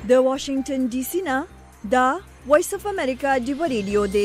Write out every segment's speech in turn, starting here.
د واشنگټن ډي سي نه دا وایس اف امریکا ډیو ریډیو دی.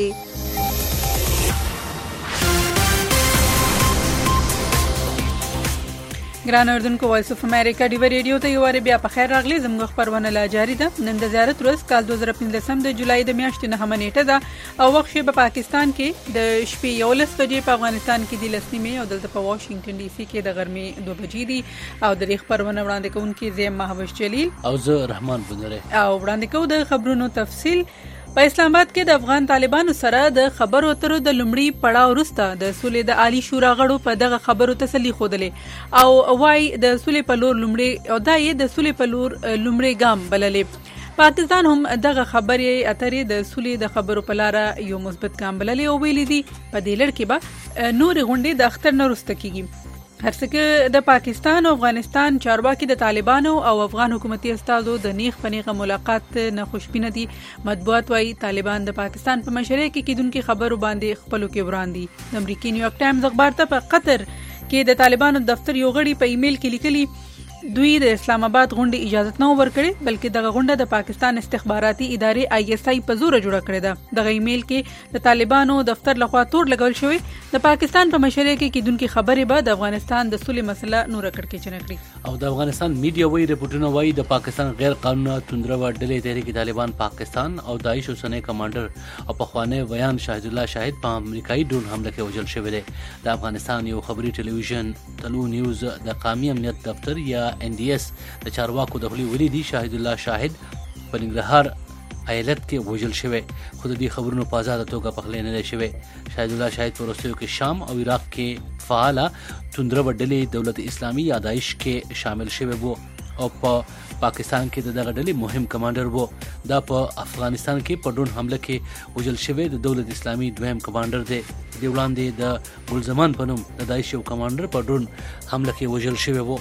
ګران اوردونکو وایس اف امریکا ډیو ریډیو ته یو واره بیا په خیر راغلی. زموږ خبرونه لا جاری ده. نن د زیارت ورځ کال 2015 د جولای د میاشتې 9 نیټه ده او وخت په پاکستان کې د شپې 11 بجې، په افغانستان کې د 10 نیمه او دلته په واشنگټن ډي سي کې د غرمې 2 بجې دي. او د خبرونه وړاندې کوونکي زم محوش جلیل او زه رحمان بندره او وړاندې کوو د خبرونو تفصیل. په اسلام آباد کې د افغان طالبانو سره د خبرو اترو د لومړي پړاو وروسته د سولې د عالی شورا غړو په دغه خبرو تسلی خوده او وايي د سولې په لور لومړي او دای د سولې په لور لومړي ګام بللې. پاکستان هم دغه خبرې اترې د سولې د خبرو په لار یو مثبت ګام بللې او ویلي دي په دې لړ کې به نور غونډې د اختر نه وروسته کیږي. هرڅه د پاکستان او افغانستان چارواکي د طالبانو او افغان حکومتي استازو د نیغ پنیغه ملاقات نه خوشبینه دي. مطبوعات وايي طالبان د پاکستان په مشرۍ کې کیدونکو خبرو باندې خپلو کې وړاندې. د امریکای نیویارک ټایمز اخبار ته په قطر کې د طالبانو دفتر یو غړي په ایمیل کې لیکلي دوی د اسلام آباد غونډې اجازه نه ورکړي، بلکې دغه غونډه د پاکستان استخباراتي ادارې ISI په زور جوړه کړې ده. دغه ایمیل کې د طالبانو دفتر لخوا تور لګول شوی. د پاکستان په مشرۍ کې کیدونکو خبرې به د افغانستان د سولې مسله نور کړکېچنه کړي. او د افغانستان میډیا وایي رپورټونه وایي د پاکستان غیر قانوني توندرو ډلې تحریک طالبان پاکستان او داعش اوسنۍ کمانډر او پخوانی ویان شاهد الله شاهد په امریکایي ډرون حمله کې وژل شوی دی. د افغانستان یو خبري ټلویزیون تلو نیوز د قومي امنیت دفتر یا NDS د چارواکو د خپل ولیدي شاهد الله شاهد په ننګرهار ایالت کې وژل شوی، خو د دې خبرونو په آزاد توګه پخلی نه دی شوی. شاهد الله شاهد په وروستیو کې شام او عراق کې فعاله توندرو ډلې دولت اسلامي یا داعش کې شامل شوی وو او په پاکستان کې دغه ډلې مهم کمانډر وو. دا په افغانستان کې په ډرون حمله کې وژل شوی د دولت اسلامي دویم کمانډر دی. د وړاندې د ګلزمان په نوم د داعش یو کمانډر په ډرون حمله کې وژل شوی وو.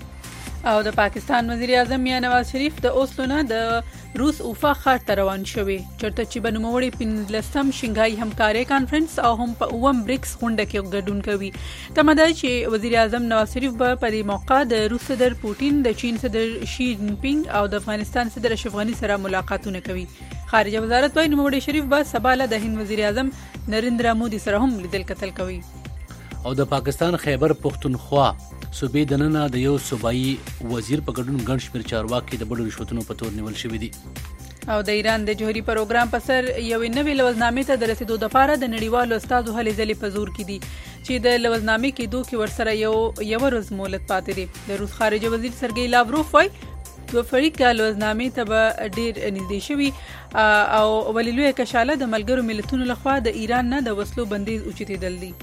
او د پاکستان وزیر اعظم میاں نواز شریف د اوسلو نه د روس اوفا ښار ته روان شوی، چرته چې به نوموړی 15م شنګھای همکارۍ کانفرنس او هم په اوم بریکس غونډه کې ګډون کوي. تمه ده چې وزیر اعظم نواز شریف به په دې موقع د روس صدر پوتین، د چین صدر شي جین پینګ او د افغانستان صدر اشرف غني سره ملاقاتونه کوي. خارجه وزارت وايي نوموړی شریف به سبا له د هند وزیر اعظم نریندرا مودي سره هم لیدل کتل کوي. او د پاکستان خیبر پختونخوا صوبې دننه د یو صوبایي وزیر په ګډون ګڼ شمېر چارواکي د بډو رشوتونو په تور نیول شوي دي. او د ایران د جوهري پروګرام په سر یو نوې لوزنامې ته د رسیدو لپاره د نړیوالو استادو هلې ځلې په زور کې دي چې د لوزنامې کېدو کې ورسره یو ورځ مهلت پاتې دی. د روس خارجه وزیر سرګی لاوروف وایي دوه فریقه لوزنامې ته به ډیر نږدې شوي او ولې لویه کشاله د ملګرو ملتونو لخوا د ایران نه د وسلو بندیز اوچتېدل دي.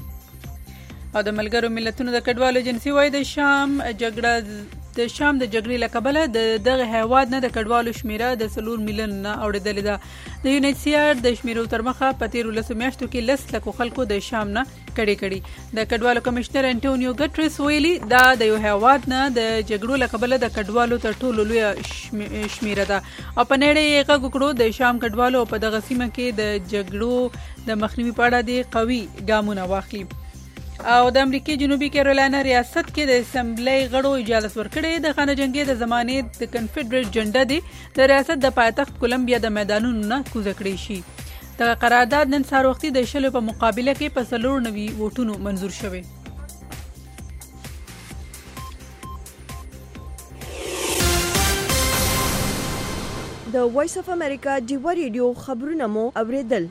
او د ملګرو ملتونو د کډوالو ایجنسی وايي د شام د جګړې له کبله دغه هیواد نه د کډوالو شمیره د 4 میلیون نه اوریدلې ده. د UNHCR د شمیرو تر مخه په 13 میاشتو کې 10 لک خلکو د شام نه کړي. د کډوالو کمشنر انټونیو ګټریس ویلي دا د یو هیواد نه د جګړو له کبله د کډوالو تر ټولو لوی شمیره ده او په نړۍ یې غږ وکړو د شام کډوالو په دغه سیمه کې د جګړو د مخنیوي په اړه د قوي ګامونه واخلي. او د امریکای جنوبي کیرولینا ریاست کې د اسمبلی غړو اجازه ورکړې د خانه جنگي د زمانې د کنفدرېټ جنډه دی د ریاست د پایتخت کولمبیا د میدانونو نه کوزه کړې شي. د قرارداد نن سهار وختي د شلو په مقابله کې په 94 ووټونو منزور شوی. د وایس اف امریکا ډیو ریډیو خبرونه مو اوریدل.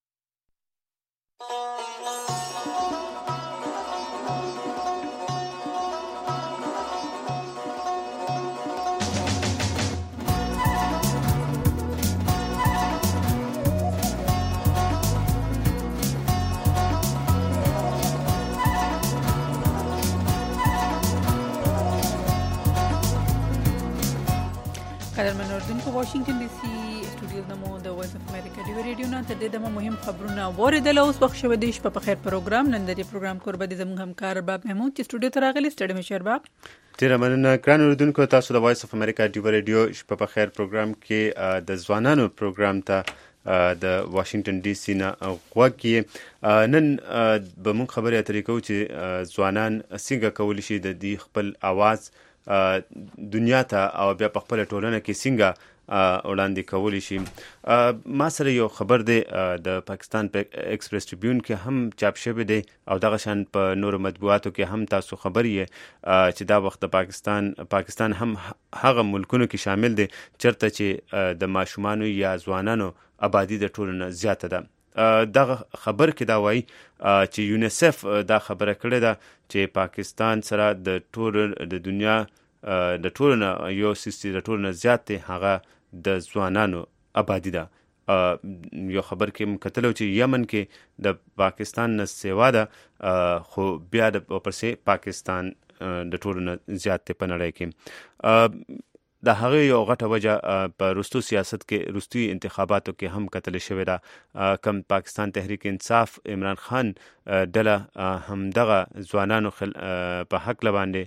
قدرمن اوردونکو واشنگټن ډي سي سټوډیو نمو د وایس اف امریکا ډیو ریډیو نه تر دې دمه مهم خبرونه اوریدل. اوس وخت شوه د شپه په خیر پروګرام. نن د دې پروګرام کوربه د زموږ همکار باب محمود چې سټوډیو ته راغلی. ستړي مشه باب. ډیره مننه ګران اوردونکو. تاسو د وایس اف امریکا ډیو ریډیو شپه په خیر پروګرام کې د ځوانانو پروګرام ته د واشنگټن ډي سي نه غوږ. نن به موږ خبرې اترې کوو چې ځوانان څنګه کولی شي د دې خپل आवाज دنیا ته او بیا په خپل ټولنه کې څنګه وړاندې کولی شي. ما سره یو خبر دی د پاکستان په ایکسپریس ټریبیون کې هم چاپ شوی دی او دغه شان په نورو مطبوعاتو کې هم تاسو خبر یې چې دا وخت د پاکستان هم هغه ملکونو کې شامل دی چرته چې د ماشومانو یا ځوانانو آبادی د ټولو نه زیاته ده. دغه خبر کې دا وایي چې یونیسف دا خبره کړې ده چې پاکستان سره د ټول د دنیا د ټولو نه یو سیستي د ټولو نه زیات دی هغه د ځوانانو آبادی ده. یو خبر کې مکتلو چې یمن کې د پاکستان نه سیوا ده خو بیا د پرسې پاکستان د ټولو نه زیات دی په نړۍ کې. د هغه یو غټه وجه په رستو سیاست کې رستوي انتخاباتو کې هم کتل شوې ده. کم پاکستان تحریک انصاف عمران خان ډله هم دغه ځوانانو په حق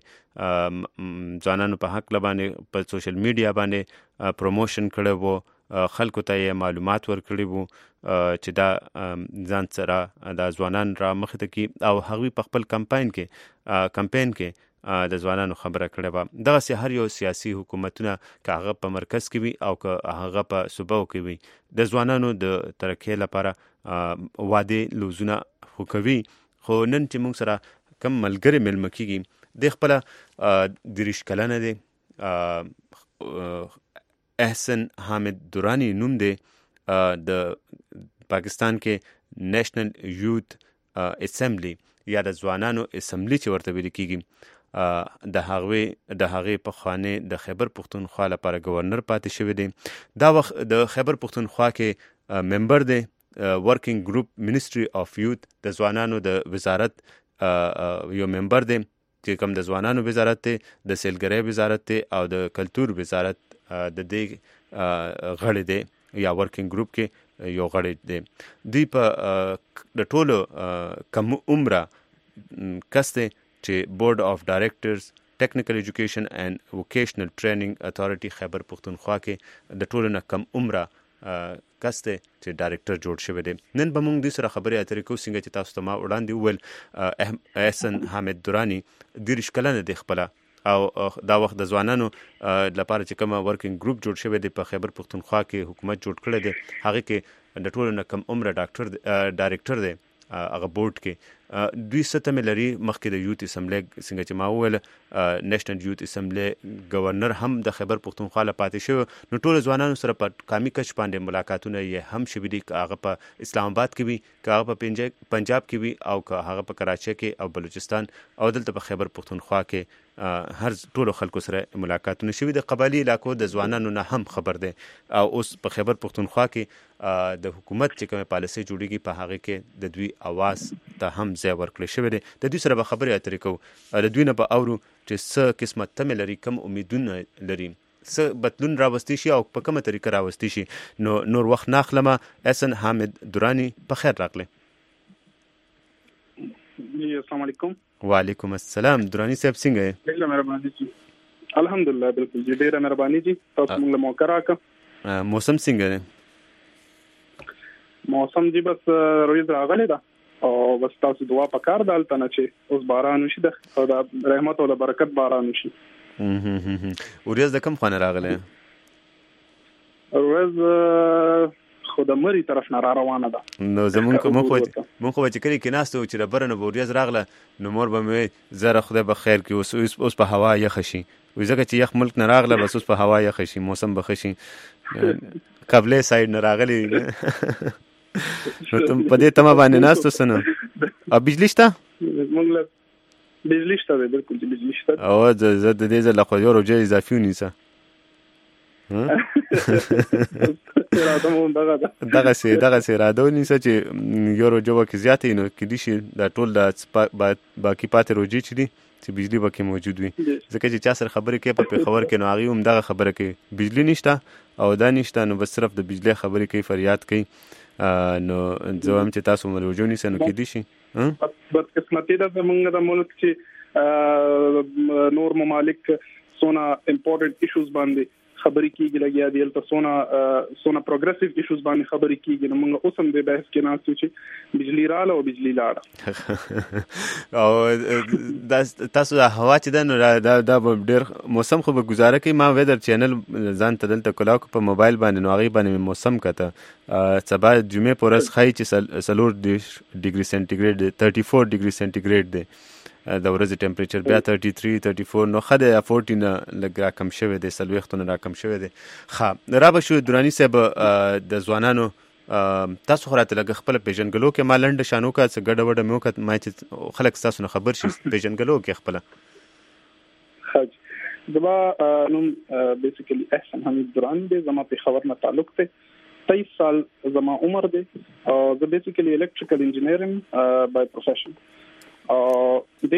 لباندې په سوشل میډیا باندې پروموشن کړی وو، خلکو ته یې معلومات ورکړي وو چې دا ځان سره دا ځوانان را مخې ته کی او هغوی په خپل کمپاین کې د ځوانانو خبره کړې وه. دغسې هر یو سیاسي حکومتونه که هغه په مرکز کې وي او که هغه په صوبو کې وي د ځوانانو د ترقۍ لپاره وعدې لوزونه خو کوي. خو نن چې موږ سره کم ملګری میلمه کېږي د خپله 30 کلنه دی، احسن حامد درانی نوم دی، د پاکستان کې نیشنل یوت اسمبلی یا د ځوانانو اسمبلی چې ورته ویل کېږي د هغې پخوانۍ د خیبر پښتونخوا لپاره گورنر پاتې شوی دی. دا وخت د خیبر پښتونخوا کې ممبر دی ورکینګ ګروپ منیسټري اف یوت د ځوانانو د وزارت یو ممبر دی چې کوم د ځوانانو وزارت دی، د سیلګرۍ وزارت دی او د کلتور وزارت د دې غړی دی یا ورکینګ ګروپ کې یو غړی دی. دوی په د ټولو کم عمره کس دی چې بورډ آف ډایرکټرز ټیکنیکل ایجوکیشن اینڈ ووکیشنل ټریننګ اتھارټي خیبر پښتونخوا کې د ټولو نه کم عمره کس دی چې ډایرکټر جوړ شوی دی. نن به موږ دوی سره خبرې اترې کوو څنګه چې تاسو ته ما وړاندې وویل احسن حامد درانی 30 کلنه دی خپله او دا وخت د ځوانانو لپاره چې کومه ورکینګ ګروپ جوړ شوی دی په خیبر پښتونخوا کې حکومت جوړ کړی دی، هغې کې د ټولو نه کم عمره ډایرکټر دی هغه بورډ کې. دوی ستمې لري مخکې د یوت اسمبلی څنګه چې ما وویل نیشنل یوت اسمبلی گورنر هم د خیبر پښتونخوا له پاتې شوی. نو ټولو ځوانانو سره په قامي کچ باندې ملاقاتونه یې هم شوي دي، که هغه په اسلام آباد کې وي، که هغه په پنجاب کې وي او که هغه په کراچۍ کې او بلوچستان او دلته په خیبر پښتونخوا کې هر ټولو خلکو سره ملاقاتونه شوي دي. قبایلي علاقو د ځوانانو نه هم خبر دی او اوس په خیبر پښتونخوا کې د حکومت چې کومه پالیسي جوړیږي په هغه کې د دوی اواز ته هم ځای ورکړی شوی دی. د دوی سره به خبرې اترې کوو، د دوی نه به اورو چې څه قسمه تمې لري، کم امیدونه لري، څه بدلون راوستی شي او په کومه طریقه راوستی شي. نو نور وخت ناخلمه، احسن حامد درانی په خیر راغلی. السلام علیکم. وعلیکم السلام. درانی صاحب څنګه یې؟ ډېره مهرباني جی. الحمدلله بالکل جی، ډېره مهرباني جی. تاسو موږ له موقع راکړه. موسم څنګه دی؟ موسم جی بس روز راغلی ده او بس تاسو دعا پکار ده هلته نه چې اوس باران وشي او د رحمت او د برکت باران وشي. ورځ د کوم خوا نه راغلی؟ ورځ خو د مري طرف نه را روانه ده. نو مونږ خو چې کلي کې ناست وو چې د بره نه به ورځ راغله نو مور به مې وایي زره خدای به خیر کړي، اوس په هوا یخه شي، ځکه چې یخ ملک نه راغله بس اوس په هوا یخه شي، موسم به ښه شي. قبلې سایډ نه راغلی نو ته په دې تمه باندې ناست اوسه نو. او بجلی شته؟ موږ له بجلی شته دی، بالکل چې بجلی شته. او زه د دې ځل له خو یو روجه اضافي ونیسه دغسې اراده ونیسه چې یو روجه به کې زیاته وي نو کیدای شي دا ټول د باقي پاتې روجې چې دي چې بجلی به کې موجود وي. ځکه چې چا سره خبرې کوي په پېښور کې نو هغوی هم دغه خبره کوي، بجلی نشته او دا نشته، نو بس صرف د بجلی خبرې کوي، فریاد کوي. نو زه وایم چې تاسو روجه ونیسئ نو کیدای شي. بدقسمتي ده زموږ د ملک چې نور ممالک څونه امپورټنټ ایشوز باندې خبرې کیږي لګیا دی تل سونا پروګریسیو ایشوز باندې خبرې کیږي نو موږ اوس هم د بحث کې ناسو چې بجلی رااله او بجلی لاړه او تاسو هوا چې دا ډېر موسم خو به گزاره کوي ما ویدر چینل ځان ته دلته کلاو په موبایل باندې نو هغه باندې موسم کته سبا جمعه پورس خای چې 4 ډیګري سنټیګریډ 34 ډیګري سنټیګریډ دی د ورځې ټمپریچر بیا 33 34 نو خده 14 لګ را کم شوی دی سلوختونه را کم شوی دی خا رابه شو درانی صاحب د ځوانانو تاسو خراته لګ خپل پیژنګلو کې مالند شانو کا څه ګډ وډ مو کت ما چې خلک تاسو نه خبر شي پیژنګلو کې خپل دبا نو بیسیکلی احسن حمید درانی دی زما په خبر نه تعلق ته 23 سال زما عمر دی او زه بیسیکلی الکتریکل انجینیرینګ بای پروفیشن د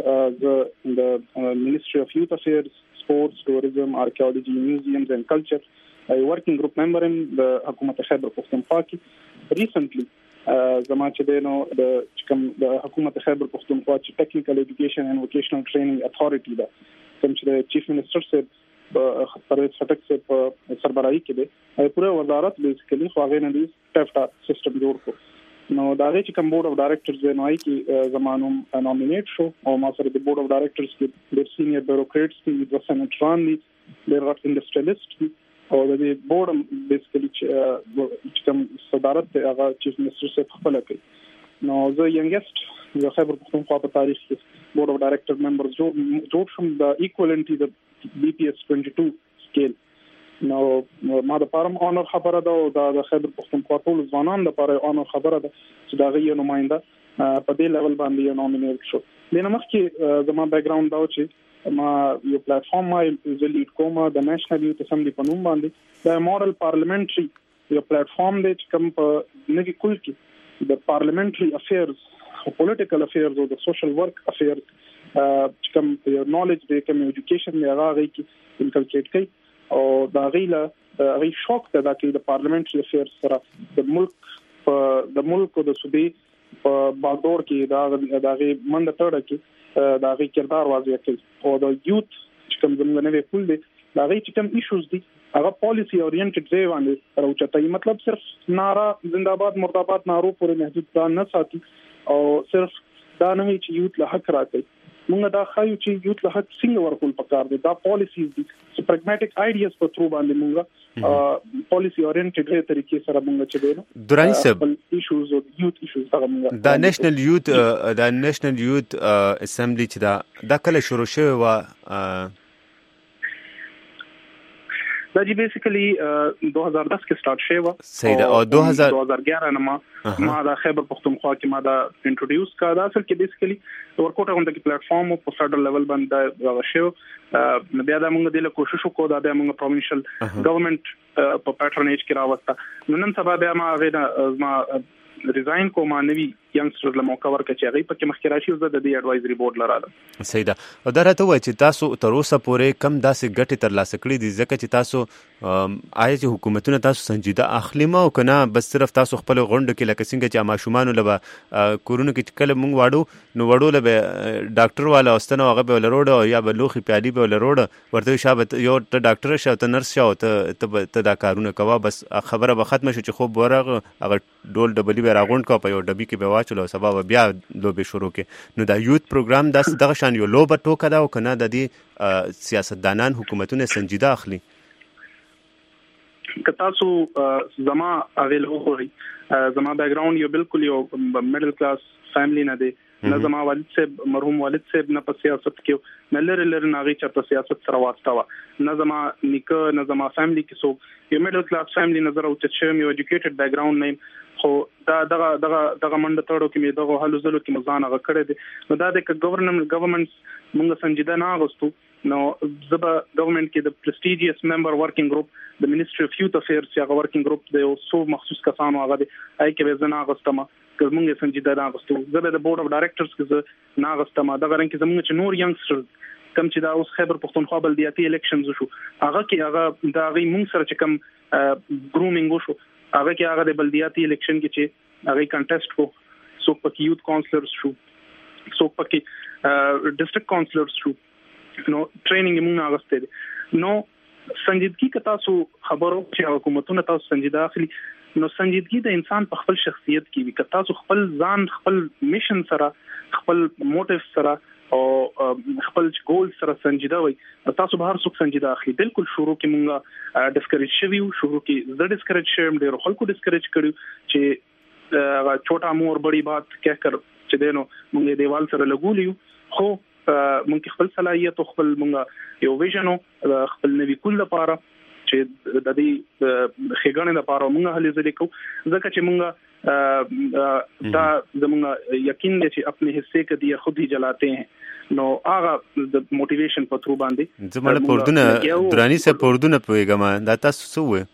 Ministry of Youth Affairs, Sports, Tourism, Archaeology, Museums and Culture, a working group member in the حکومت خیبر پختونخوا کې recently زما چې دینو د حکومت خیبر پختونخوا چې Technical Education and Vocational Training Authority دا کوم چې چیف منسٹر صاحب پرویز خټک صاحب سربراهي کې دی پوره وزارت بیسیکلی خو هغه نه دی ټفټا سیستم جوړ کړ نو دا چې کوم بورډ اف ډایریکټرز دی نو کې زمانو نومینیټ شو او ما سره د بورډ اف ډایریکټرز کې د سینیئر بیوروکریټس دي د سېنیټران دي د انډسټریالیست دي او د بورډ بیسیکلی چې کوم صدارت هغه چیف منسٹر صاحب خپل کوي نو زه ینګست د خیبر پختونخوا په تاریخ کې بورډ اف ډایریکټر ممبرز جوړ شوم د ایکوالنټ د BPS 22 سکیل نو ما د پارم اونر خبره ده او د خیبر پختونخوا ټول ځوانان د پاره اونر خبره ده چې دا غي نماینده په دې لیول باندې نومینیټ شو لنه مخکې زما بیک ګراوند دا چې ما یو پلیټ فارم ما لیډ کوم د نېشنل یوث اسمبلی په نوم باندې د ماډل پارلیمنټري یو پلیټ فارم دی چې کوم په نګي کول کې د پارلیمنټري افیرز او پولیټیکل افیرز او د سوشل ورک افیرز چې کوم نالج دی کوم ایجوکیشن دی هغه کې انکلکیټ کوي او دا غیله غي شوک ته دا کې د پارلیمنټري افیرز سره د ملک او د صوبې په باغدور کې دا غي منډه تړه کې دا غي کردار واضح کوي او د یوث چې کوم زموږ نوې کول دي دا غي چې کوم ایشوز دي هغه پالیسی اورینټډ دی باندې راوچتای مطلب صرف نارا زنده‌باد مرده‌باد نارو پورې محدود نه ساتي او صرف دا نه چې یوث له حق راکړي موږ دا خایو چې یوث له حق څنګه ورکول پکار دي دا پالیسیز دي پراګماټیک آیډیاز په ترو باندې موږ پالیسی اورینټډ طریقې سره موږ چې دی درانی صاحب ایشوز او یوث ایشوز هغه موږ دا نېشنل یوث اسمبلی چې دا کله شروع شوی و دا جی بیسیکلی 2010 کې سٹارټ شوی و صحیح ده او 2011 نه ما دا خیبر پختونخوا کې ما دا انټروډیوس کا دا اصل کې بیسیکلی ورکوټ غونډه کې پلیټ فارم په فدرل لیول باندې دا شو بیا دا موږ د کوشش وکړو دا موږ پروینشل ګورنمنت په پټرنیج کې راوسته نن سبا بیا ما ریزاین کوم نوی ینګسترز له موقع ورکړي چې هغه پکې مخکې راشي او د دې اډوایزري بورډ لراله صحیح ده او دا راته وایي چې تاسو تر اوسه پورې کم داسې ګټې ترلاسه کړې دي ځکه چې تاسو آیا چې حکومتونه تاسو سنجیده اخلي ما او کنه بس صرف تاسو خپل غونډه کې لکه څنګه چې ماشومان له کورونو کې کله مونږ واړو له ډاکټر والا واستنه هغه به لروډ او یا به لوخي پیالي به لروډ ورته شابه یو ته ډاکټر شه ته نرس شه ته دا کارونه کوه بس خبره به ختم شي چې خو ورغه هغه ډول ډبلی به راغونډ کو په یو ډبي کې به واچلو سبا بیا لوبې شروع کې نو دا یوث پروګرام دغه شان یو لوبه ټوکه دا او کنه د دې سیاستدانان حکومتونه سنجیده اخلي که تاسو زما اویل وګورئ زما بیک ګراوند یو بالکل یو میډل کلاس فیملی نه دی نه زما والد صاحب مرحوم والد صاحب نه په سیاست کې نه لري ناغي چرته سیاست سره واسطه و نه زما نیکه نه زما فیملی کې سو یو میډل کلاس فیملی نظر او چې یو ایجوکیټډ بیک ګراوند نه خو دا دغه منډه تړو کې مې دغه حلو زلو کې مزان غ کړې دي نو دا د ګورنمنت موږ سنجیده نه غوستو نو زبا ګورنمنت کې د پرستیجیس ممبر ورکینګ ګروپ د منسټری اف یوث افیرز یا ورکینګ ګروپ د سو مخصوص کسانو هغه دی آی کې وزنا غوستما که موږ سنجیده نه غوستو زبا د بورډ اف ډایریکټرز کې نه غوستما دغه رنګ کې زموږ چې نور ینګسترز کم چې دا اوس خیبر پختونخوا بلدیاتي الیکشنز شو هغه کې هغه دا غي موږ سره چې کم ګرومینګ شو هغه کې هغه د بلدیاتي الیکشن کې چې هغه کنټیسټ کو سو پکې یوث کونسلرز شو سو پکې ډیسټریکټ کونسلرز شو نو ټریننګ موږ هغه ستې نو سنجیدګي که تاسو خبرو چې حکومتونه تاسو سنجیده اخلي نو سنجیدګي د انسان په خپل شخصیت کې وي. که تاسو خپل ځان خپل میشن سره خپل موټیو سره او خپل ګول سره سنجیده وي تاسو به هر څوک سنجیده اخلي. بالکل شروع کې مونږه ډسکریج شوی شروع کې زه ډسکریج شوم ډېر خلکو ډسکریج کړو چې छोटा مور بڑی بات کہہ کر چې دینو مونږه دیوال سره لګولیو خو مونږ خپل صلاحیت او خپل مونږه یو ویژن خپل نوی کول لپاره چې د دې خېګانې لپاره مونږ هلې ځلې کو ځکه چې مونږ دا زمونږ یقین دی چې خپل حصے کې دی خود هی جلاتے ہیں نو هغه د موټیویشن په ترو باندې زموږ پردونه درانی سه پردونه پويګما دا تاسو څه وې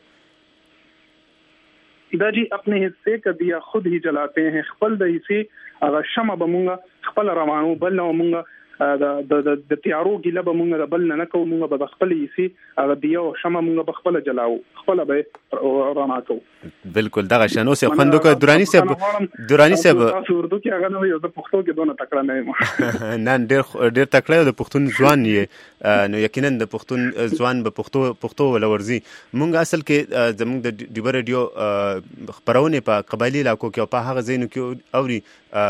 دا جی اپنے حصے کا دیا خود ہی جلاتے ہیں خپل د حصے هغه شمع بمونږه خپل روانو بل نو مونږه د تیارو ګیله بمونږه د بل نه کوو مونږه به خپل حصے هغه دیا او شمع مونږه بخپل جلاو خپل به رانا کو بالکل دغه شنو سه خوندو کو درانی سه تاسو اردو کې هغه نو یو د پښتو کې دونه تکړه نه نن ډېر تکړه د پښتون ځوان یې نو یقینا د پښتون ځوان به پښتو ولورځي مونږ اصل کې زمونږ د ډیبر رادیو خبرونه په قبایلی علاقو کې او په هغه ځینو کې اوري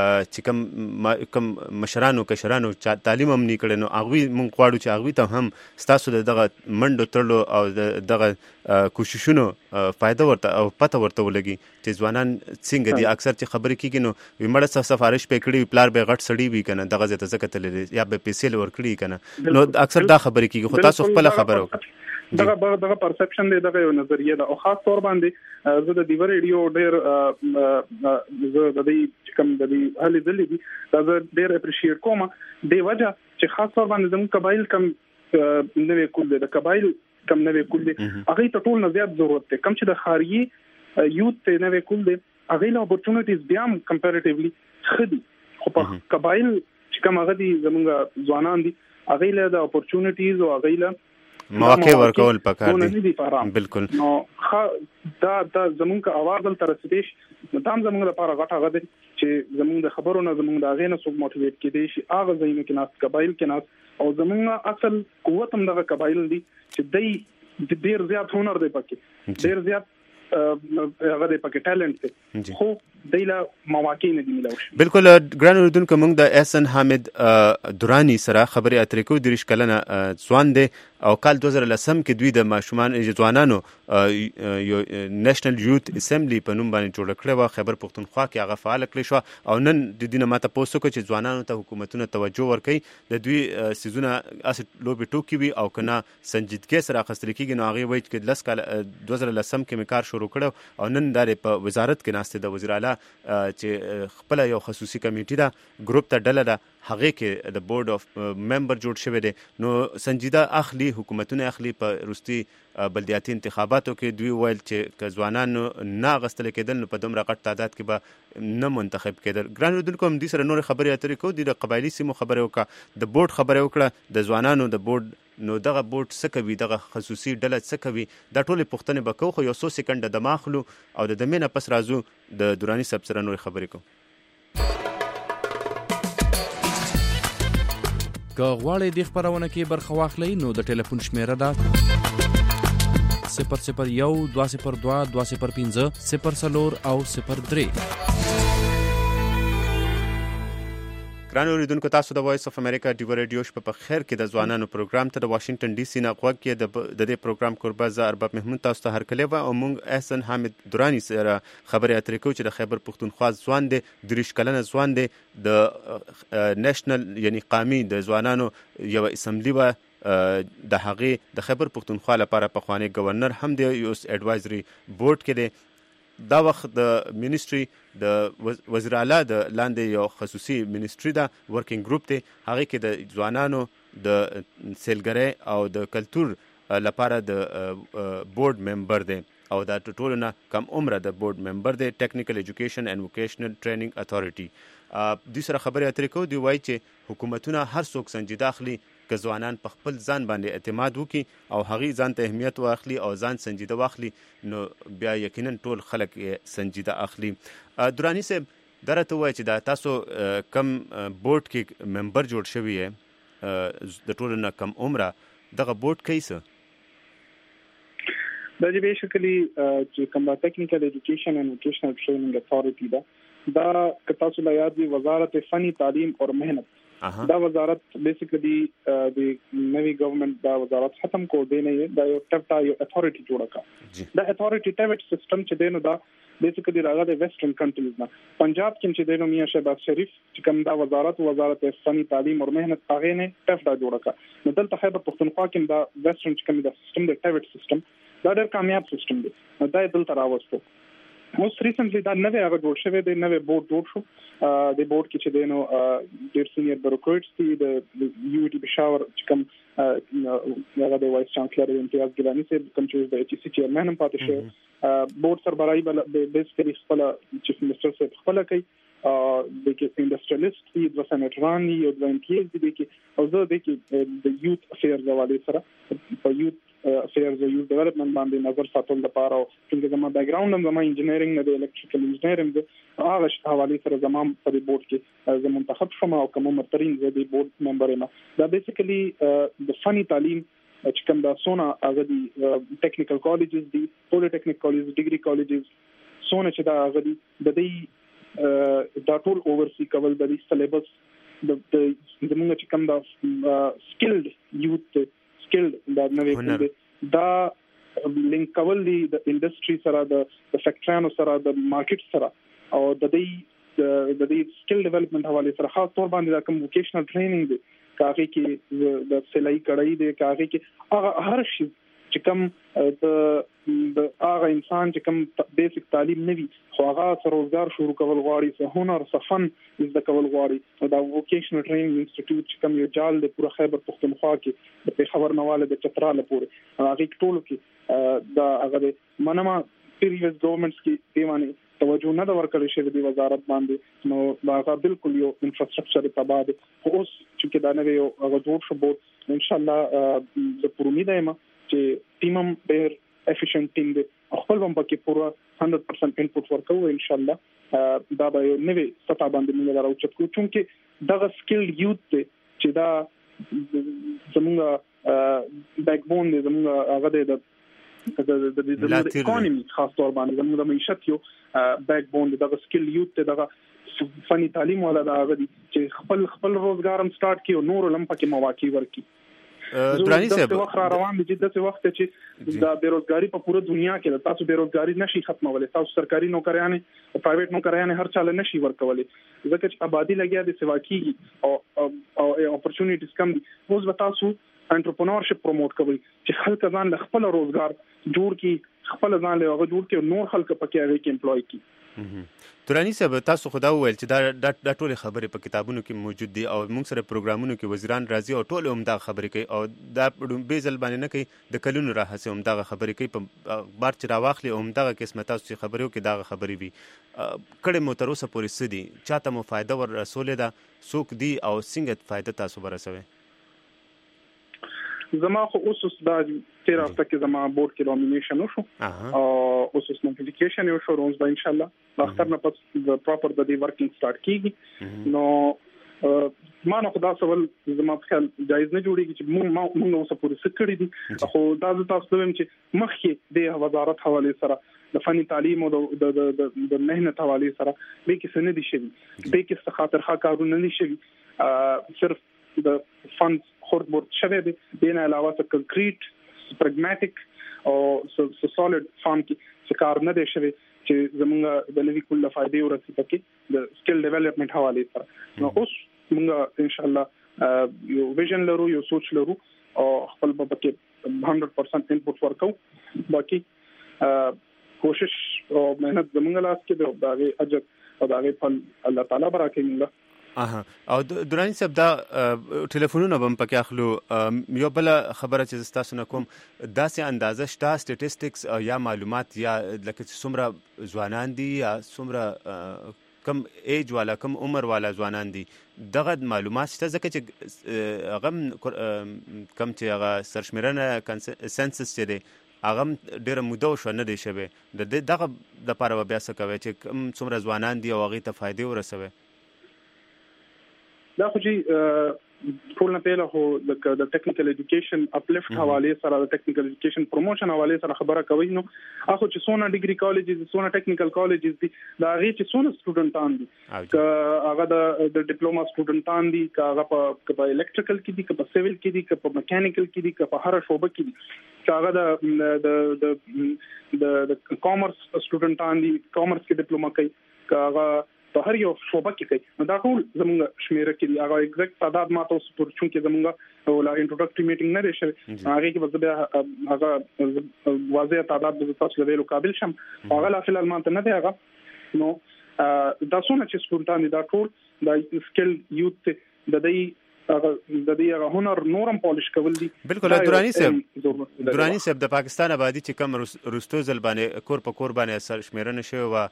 چې کم مشرانو کشرانو تعلیم هم نه کړي نو هغه مونږ غواړو چې هغه ته هم ستاسو دغه منډو تړلو او دغه کوششونو فائدہ ورته او پته ورته ولګي چې ځوانان څنګه دي اکثر چې خبرې کیږي نو ومړه سفارش پکړي پلار به غټ سړی وي کنه دغه زته زکه تللی یا به پیسې ور کړی کنه نو اکثر دا خبرې کیږي خو تاسو خپل خبرو دغه پرسپشن دی دغه یو نظریه ده او خاص طور باندې زه د دیور ریډیو ډېر زه د دې کوم د دې هلي ځلې دي دا زه ډېر اپریشیټ کوم د وجه چې خاص طور باندې زموږ قبایل کم نوې کول دي د قبایل کم نوې کول دي هغه ته ټول نه زیات ضرورت دی کم چې د خارجي یوت ته نوې کول دي هغه له اپورتونټیز بیا هم کمپیریټیولی خدي خو په قبایل چې کوم هغه دي زموږ ځوانان دي هغه له د اپورتونټیز او هغه له مواقع ورکول پکار دي بالکل نو دا زمونږ اواز تل ترسیدش نو تام زمونږ لپاره غټه غده چې زمونږ د خبرو نه زمونږ د غینه سو موټیویټ کړي شي هغه زینو کې ناس قبایل کې ناس او زمونږ اصل قوت هم دغه قبایل دي چې دای ډیر زیات هنر دی پکې ډیر زیات هغه د پکې ټالنت دی خو دایله مواقع نه دی ملوش بالکل ګران اردوونکو موږ د احسن حامد درانی سره خبرې اترې کوو 30 کلنه ځوان دی او کال 2010 کې دوی د ماشومان ځوانانو یو نېشنل یوت اسمبلی په نوم باندې جوړ کړی و خیبر پختونخوا کې هغه فعال کړی شو او نن د دینه ماته پوسټ کو چې ځوانانو ته حکومتونه توجه ورکړي د دوی سيزونه اس لوبي ټوکی وي او کنه سنجیدګي سره اخستل کېږي نو هغه وایي چې 10 کال 2010 کې مکار شروع کړو او نن د وزارت کې ناشته د وزیر اعلی چې خپل یو خصوصي کمیټه ده ګروپ ته ډله ده هغه کې د بورډ اف ممبر جوړ شوی دی نو سنجیده اخلي حکومتونه اخلي په روستي بلدیاتي انتخاباتو کې دوی ویل چې ځوانانو نه غستل کېدل نو په دومره غټ تعداد کې به نه منتخب کېدل ګران اردوونکو هم دې سره نور خبرې اترې کوو د قبایلی سیمو خبرې وکړه د بورډ خبرې وکړه د ځوانانو د بورډ نو دغه بورډ څه کوي دغه خصوصي ډله څه کوي دا ټولې پوښتنې به کوو خو یو څو سکند د ماخلو او د دمینه پس رازو د درانی صاحب سره نور خبرې کوو که غواړئ د خبرونه کې برخه واخلئ نو د ټلیفون شمیره ده 001 202 205 04 او 03 ګران اوریدونکو تاسو د وایس اف امریکا ډیو ریډیو شپ په خیر کې د ځوانانو پروګرام ته د واشنگټن ډي سي نه غوږ کې د دې پروګرام کوربه ارباب محمود تاسو ته هرکلی و او موږ احسن حامد درانی سره خبرې اترې کوو چې د خیبر پختونخوا ځوان دی 30 کلنه ځوان دی د نېشنل یعنی قومي د ځوانانو یو اسمبلی و د هغې د خیبر پختونخوا لپاره پخوانی گورنر هم دی یو ایڈوایزري بورډ کې دی دا وخت د منیسټري د وزیر اعلی د لاندې یو خصوصي منیسټري دا ورکینګ ګروپ دی هغه کې د ځوانانو د سیلګری او د کلچر لپاره د بورډ ممبر دی او دا ټولونه کم عمره د بورډ ممبر دی ټیکنیکل ایجوکیشن اینڈ ووکیشنل ټریننګ اتھارټي د سره خبرې اترې کوو دی وایي چې حکومتونه هر څوک سنجیده اخلي که ځوانان په خپل ځان باندې اعتماد وکړي او هغې ځان ته اهمیت واخلي او ځان سنجیده واخلي نو بیا یقینا ټول خلک یې سنجیده اخلي درانی صاحب دا راته ووایه چې دا تاسو کم بورډ کې ممبر جوړ شوي یې د ټولو نه کم عمره دغه بورډ کوي څه دا چې بیسیکلی چې کوم ټیکنیکل ایجوکیشن اینڈ ووکیشنل ټریننګ اتھارټي دا کتاسو لا یاد دی وزارت فنی تعلیم اور محنت دا وزارت بیسیکلی د نوی گورنمنت دا وزارت ختم کو دی نه دا یو ټاپټا یو اتھارټي جوړه کا دا اتھارټي ټیوټ سیستم چې دینو دا بیسیکلی راغله د ویسټرن کنټریز نه پنجاب کې چې دینو میاں شهباز شریف چې کوم دا وزارت فنی تعلیم اور محنت هغه نه ټاپټا جوړه کا نو دلته خیبر پختونخوا کې دا ویسټرن چې کوم دا سیستم د ټیوټ سیستم دا ډېر کامیاب سیستم دی دا دلته راوستو اوس ریسنټلی دا نوې هغه جوړ شوی دی نوې بورډ جوړ شو د بورډ کې چې دینو ډېر سینیئر بیوروکریټس دي د یو ټي پېښور چې کوم هغه د وایس چانسلر امتیاز ګیلانی صاحب کوم چې د ایچ سی چیرمن هم پاتې شو بورډ سربراهي بل بیسیکلی خپل چیف منسٹر صاحب خپل کوي د کې انډستریالیست دي د سنټران دي او د امتیاز دي کې او زه د کې د یوث افیرز حواله سره په یوث افیرز او یوث ډیولپمنٹ باندې نظر ساتل لپاره او څنګه زما بیک ګراوند هم زما انجینیرینګ نه دی الکتریکل انجینیرینګ دی هغه حواله سره زما په بورډ کې زمون منتخب شوم او کوم مرترین د بورډ ممبر یم دا بیسیکلی د فنی تعلیم چې کوم دا سونه هغه دي ټیکنیکل کالجز دي پولی ټیکنیک کالجز ډیګري کالجز سونه چې دا هغه دي د دې دا ټول اوورسی کول د سلیبس د زمونږ چې کوم دا سکلډ یوث سکلډ دا نوې دا لینک کول دي د انډستری سره د فیکټریانو سره د مارکیټ سره او د دې سکل ډیولپمنٹ حواله سره خاص تور باندې دا کوم ووکیشنل ټریننګ دی کاغه کې د سلای کړای دی کاغه کې هغه هر شي چې کوم د هغه انسان چې کوم بیسیک تعلیم نه وي خو هغه روزګار شروع کول غواړي څه هنر څه فن د کول غواړي دا ووکیشنل ټریننګ انسټیټیوټ چې کوم یو جال د پوره خیبر پختونخوا کې د پیښور نواله د چتراله پورې هغه ټولو کې دا هغه منما پریویس ګورنمنټس کې دیوانه توجه نه ورکړی شوی دی وزارت باندې نو دا بالکل یو انفراستراکچر تباہ دی خو اوس چې دا نه یو هغه جوړ شو بورډ ان شاء الله د پرومید ایم چې ټیمم ډېر افیشنټ ټیم دی خپل هم پکې پوره 100% انپوټ ورکو ان شاء الله دا به نوې ستا باندې موږ راوچت کوو چې دا سکلډ یوث دی چې دا زموږ بیک بون دی زموږ هغه دی د اکانومي خاص طور باندې زموږ د معیشت یو بیک بون دی دا سکلډ یوث دی دا فنی تعلیم ولا دا هغه دی چې خپل روزګار هم سٹارټ کیو نور لم پکې مواقع ورکي درانی صاحب وخت روان دي چې د وخت چې د بیروزګاری په پوره دنیا کې تاسو بیروزګاری نشي ختمولای تاسو سرکاري نوکریانه او پرایویټ نوکریانه هر چاله نشي ورکولای ځکه چې آبادی لګیا دي سوا کیږي او اپورچونټیز کم دي اوس به تاسو انټرپرنورشپ پروموټ کوي چې خلک ځان له خپل روزګار جوړ کی خپل ځان له هغه جوړ کی نور خلک پکې هغه کې امپلوي کی درانی صاحب تاسو خدا وویل چې دا ټول خبرې په کتابونو کې موجود دي او موږ سره پروګرامونو کې وزیران راځي او ټول هم دا خبرې کوي او دا بیزل باندې نه کوي د کلونو راهسه هم دا خبرې کوي په بار چې راواخلي هم دا قسمه تاسو چې خبرو کې دا خبرې وي کړه مو تر اوسه پورې سدي چاته مو فائدہ ور رسولې دا سوق دی او څنګه فائدہ تاسو ورسوي زما خو اوس دا 13 هفته کې زما بورډ کې نومینیشن وشو او اوس نوټیفیکیشن یو شو روز به ان شاء الله اختر نه پس د پراپر د دې ورکینګ سٹارټ کیږي نو ما نو خدا سوال زما په خیال جایز نه جوړیږي چې موږ نو څه پوره سکړی دي خو دا تاسو ویم چې مخکې د وزارت حواله سره د فنی تعلیم او د مهنت حواله سره به کې سن دي شي به کې خاطر ښه کارونه نه شي صرف د فند خورد بورد شوی دی دینه علاوه څه کنکریټ پراګماټیک او سولید فارم کې څه کار نه دی شوی چې زمونږ د نوي کله فائدې ورسې پکې د سکل ډیولپمنٹ حواله سره نو اوس موږ ان شاء الله یو ویژن لرو یو سوچ لرو او خپل په پکې 100% انپوټ ورکو باقي کوشش او مهنت زمونږ لاس کې دی او دا اجر او دا فل الله تعالی برکه موږ او درانی صاحب دا ټلیفونونه بم پکې اخلو یو بل خبره چې تاسو نه کوم داسې اندازه شته سټیټیسټکس یا معلومات یا لکه څومره ځوانان دي یا څومره کم ایج والا کم عمر والا ځوانان دي دغه معلومات شته ځکه چې هغه کم چې هغه سرشمیرنه سنسس چې دی هغه ډیره موده شو نه دی شوی دغه د لپاره بیا څه کوي چې کم څومره ځوانان دي او هغه ته فائدې ورسوي دا خو جی ټول نه پیله هو د ټیکنیکل ایجوکیشن اپلیفټ حواله سره د ټیکنیکل ایجوکیشن پروموشن حواله سره خبره کوي نو هغه چې سونه ډیګري کالجز سونه ټیکنیکل کالجز دي دا هغه چې سونه سټوډنټان دي هغه د ډیپلوما سټوډنټان دي هغه په الکتریکل کې دي په سیویل کې دي په میکانیکل کې دي په هر شوبه کې دي هغه د کامرس سټوډنټان دي کامرس کې ډیپلوما کوي هغه په هر یو شوبه کې کوي دا ټول زموږ شمیره کې دي هغه ایگزیکټ تعداد ماته اوس پر چون کې زموږ ولا انټروډکټری میټینګ نه لري هغه کې بس هغه واضح تعداد د تاسو له قابل شم هغه لا فلال ماته نه دی هغه نو دا څونه چې سټوډنټان دي دا ټول د سکل یوت د دې هنر نورم پالیش کول دي بالکل درانی صاحب د پاکستان آبادی چې کم رستو ځل باندې کور په کور باندې اثر شمیرنه شوی و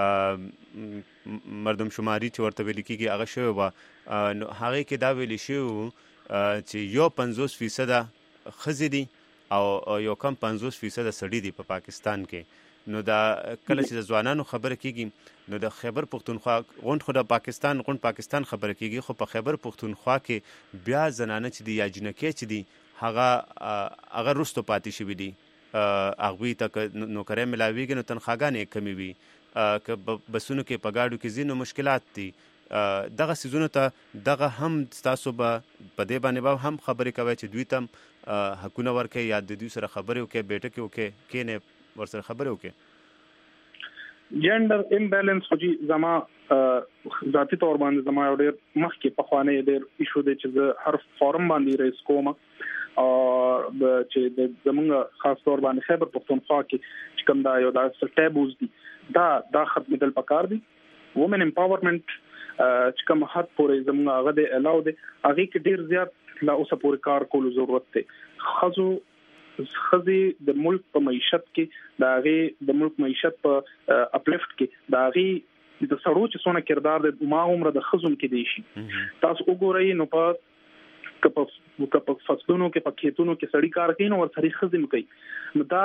مردم شماري چې ورته ویل کېږي هغه شوی و نو هغه کې دا ویل شوی چې یو 50% ښځې دي او یو کم 50% سړي دي په پاکستان کې نو دا کله چې د ځوانانو خبره کېږي نو د خیبر پختونخوا غونډ خو د پاکستان خبره کېږي خو په خیبر پختونخوا کې بیا زنانه چې دي یا جنکې چې دي هغه رستو پاتې شوي دي هغوی ته نوکرۍ ملاویږي نو تنخواګانې کمې وي که بسونو کې په ګاډو کې ځینو مشکلات دي دغه سیزونو ته دغه هم تاسو به په دې باندې به هم خبرې کوئ چې دوی ته حقونه ورکوي یا د دوی سره خبرې وکړي بیټکې وکړي کینې ورسره خبرې وکړي جندر امبیلنس خو چې زما ذاتی تور باندې زما یو ډېر مخکې پخوانی ډېر ایشو دی چې زه هر فورم باندې ریس کوم او چې د زمونږ خاص تور باندې خیبر پختونخوا کې چې کوم دا یو دا ټیبوز دي دا ختمېدل پکار دي وومن امپاورمنٹ چې کوم حد پورې زمونږ هغه د الاو دی هغه کې ډېر زیات لا اوسه پورې کار کولو ضرورت دی خزي د ملک په معیشت کې د هغه د ملک معیشت په اپلیفټ کې د هغه د سړو چې څونه کردار د ما عمر د خزم کې دی شي تاسو وګورئ نو په فصلونو کې په کېتونو کې سړی کار کوي نو ورسره خزم کوي نو دا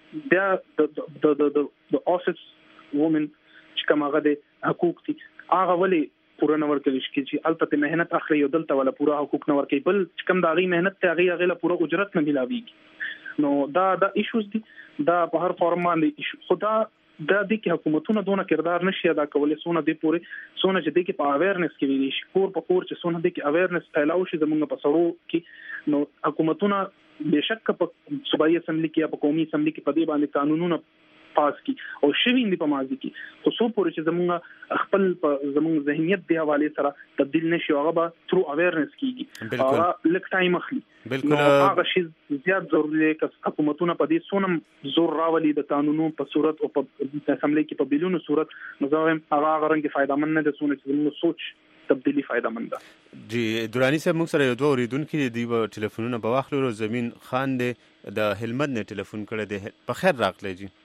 د افیس وومن چې کوم هغه د حقوق دي هغه ولې پوره نه ورکړي چې البته مهنت اخلي او دلته ولا پوره حقوق نه ورکړي بل چې کوم دا غي مهنت ته هغه له پوره اجرت نه ملاويږي نو دا ایشوز دي دا په هر فورم باندې خدا د دې کې حکومتونه دونه کردار نشي ادا کولای سونه دې پوره سونه چې دې کې په اویرنس کې ویلي شي کور په کور چې سونه دې کې اویرنس پھیلاو شي زمونږ په سړو کې نو حکومتونه بشک په صوبایي اسمبلی کې یا په قومي اسمبلی کې په دې باندې قانونونه پاس کی او شوین دی په ماضي کې خو څو پورې چې زمونږ خپل زمونږ ذهنیت دی حواله سره تبدیل نشي هغه به ترو اویرنس کیږي هغه لک ټایم اخلي بالکل هغه شی زیات ضروري دی چې حکومتونه په دې سونم زور راولي د قانونو په صورت او په اسمبلی کې په بیلونو صورت مزاحم هغه رنګ فائدمن نه د سونه چې زموږ سوچ تبدیلی فائدمن ده جی درانی صاحب موږ سره یو دوه اوریدونکو دی په ټلیفونونه په واخلو زمين خان دی د هلمند نه ټلیفون کړی دی په خیر راغلی جی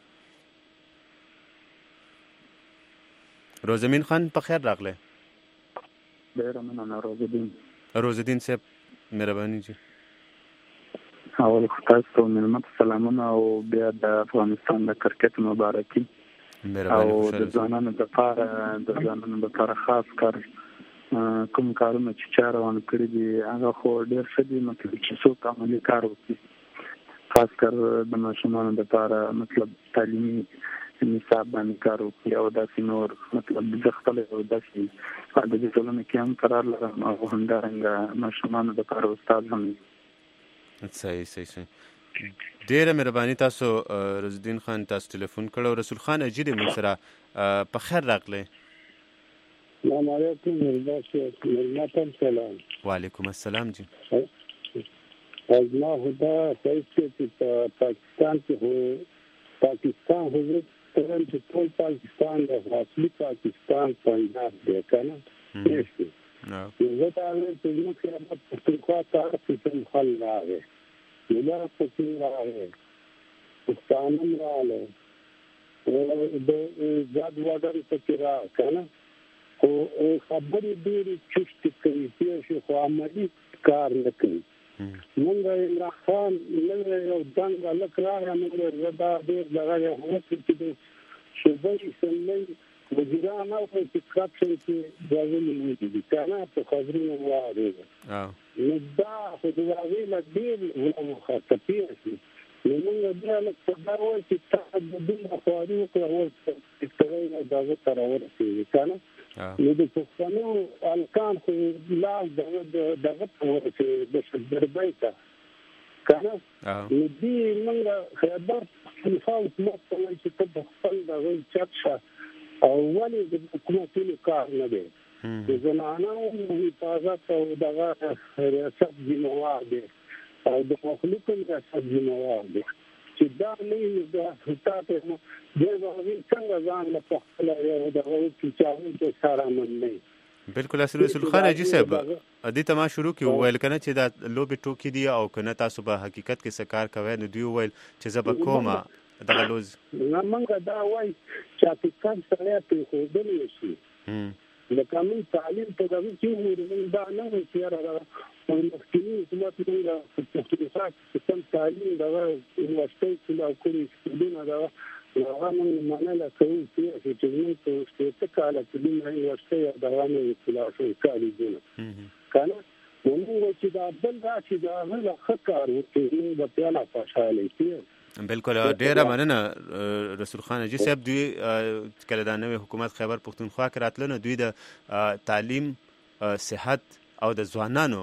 روزمین خان په خیر راغله ډیر مننه روزدین صاحب مهرباني جی اول خاص ته ملمت سلامونه او بیا د افغانستان د کرکټ مبارکي مهرباني او د ځوانانو لپاره خاص کار کوم کارونه چې چارونه کړی دي هغه خو ډیر ښه دي مطلب چې څوک عملي کار وکړي خاص کر د ماشومانو لپاره مطلب تعلیمي نصاب باندې کار وکړي او داسې نور مطلب د خپل او داسې د دې ټولنې کې هم قرار لرم او همدارنګه ماشومانو لپاره استاد هم صحیح ډیره مهرباني تاسو رزدین خان تاسو ټلیفون کړو رسول خان اجری موږ سره په خیر راغله السلام علیکم سلام وعلیکم السلام جی از ما خدا چې پاکستان کې پاکستان حضرت ترن چې ټول پاکستان د اصلي پاکستان پنجاب دی کنه نشي زه دا چې موږ یې په پښتونخوا تعرف کوم خل راغی نو په څیر راغی پښتانم راغله د زاد وادر په را کنه او خبرې ډېرې چشت کوي چې خو عملي کار نه کوي مونږ یې خان نه یو څنګه لکه راغی موږ زدا ډېر دغه هوڅ چې شوبې سمې وزیران او په کرپشن کې راغلي دي کنه په خبرونو وایي نو دا خو د واغې له ډېر مخاطبین دي نو موږ بیا له دا وایي چې تا د دومره خواري وکړه اوس اکترۍ دغه ته راورسېږي کنه نو د پښتنو الکان خو لاس دغه ته ورسېږي د شدربۍ ته کنه نو دې موږ خیبر پښتونخوا حکومت ته وایي چې ته د خپل دغه چت شه او ولې د حکومتونو کار نه دی د زنانو حفاظت او دغه ریاست ذمہوار دی او د مخلوق ریاست ذمہوار دی چې دا نه د تاسو د څنګه ځان له خپل یو دغه چې د سره مننه بالکل رسول خان حاجی صاحب ادي ته ما شروع کی ویل کنه چې دا لوبي ټوکی دی او کنه تاسو په حقیقت کې سکار کوي نو دی ویل چې زب کومه دغه لوز نه منګه دا وای چې حقیقت سره په خوبل شي د قانون تعلیم په دغه کې ورته دا نه وي چې راغله او مخکینی حکومت موږ په پښتونخوا کې سم تعلیم دغه یونیورسيټي کې لا کړی ستودونه دا هغه موږ منله کوي چې موږ په ستاسو کاله کې د یونیورسيټي دغه نه خلاصو کالي دي کنه موږ چې دا بل راشي دا هغه خکار وکړي د پیاله پښاله کې بالکل ډیره مننه رسول خان حاجی صاحب دوی کله دا نوې حکومت خیبر پښتونخوا کې راتله نو دوی د تعلیم صحت او د ځوانانو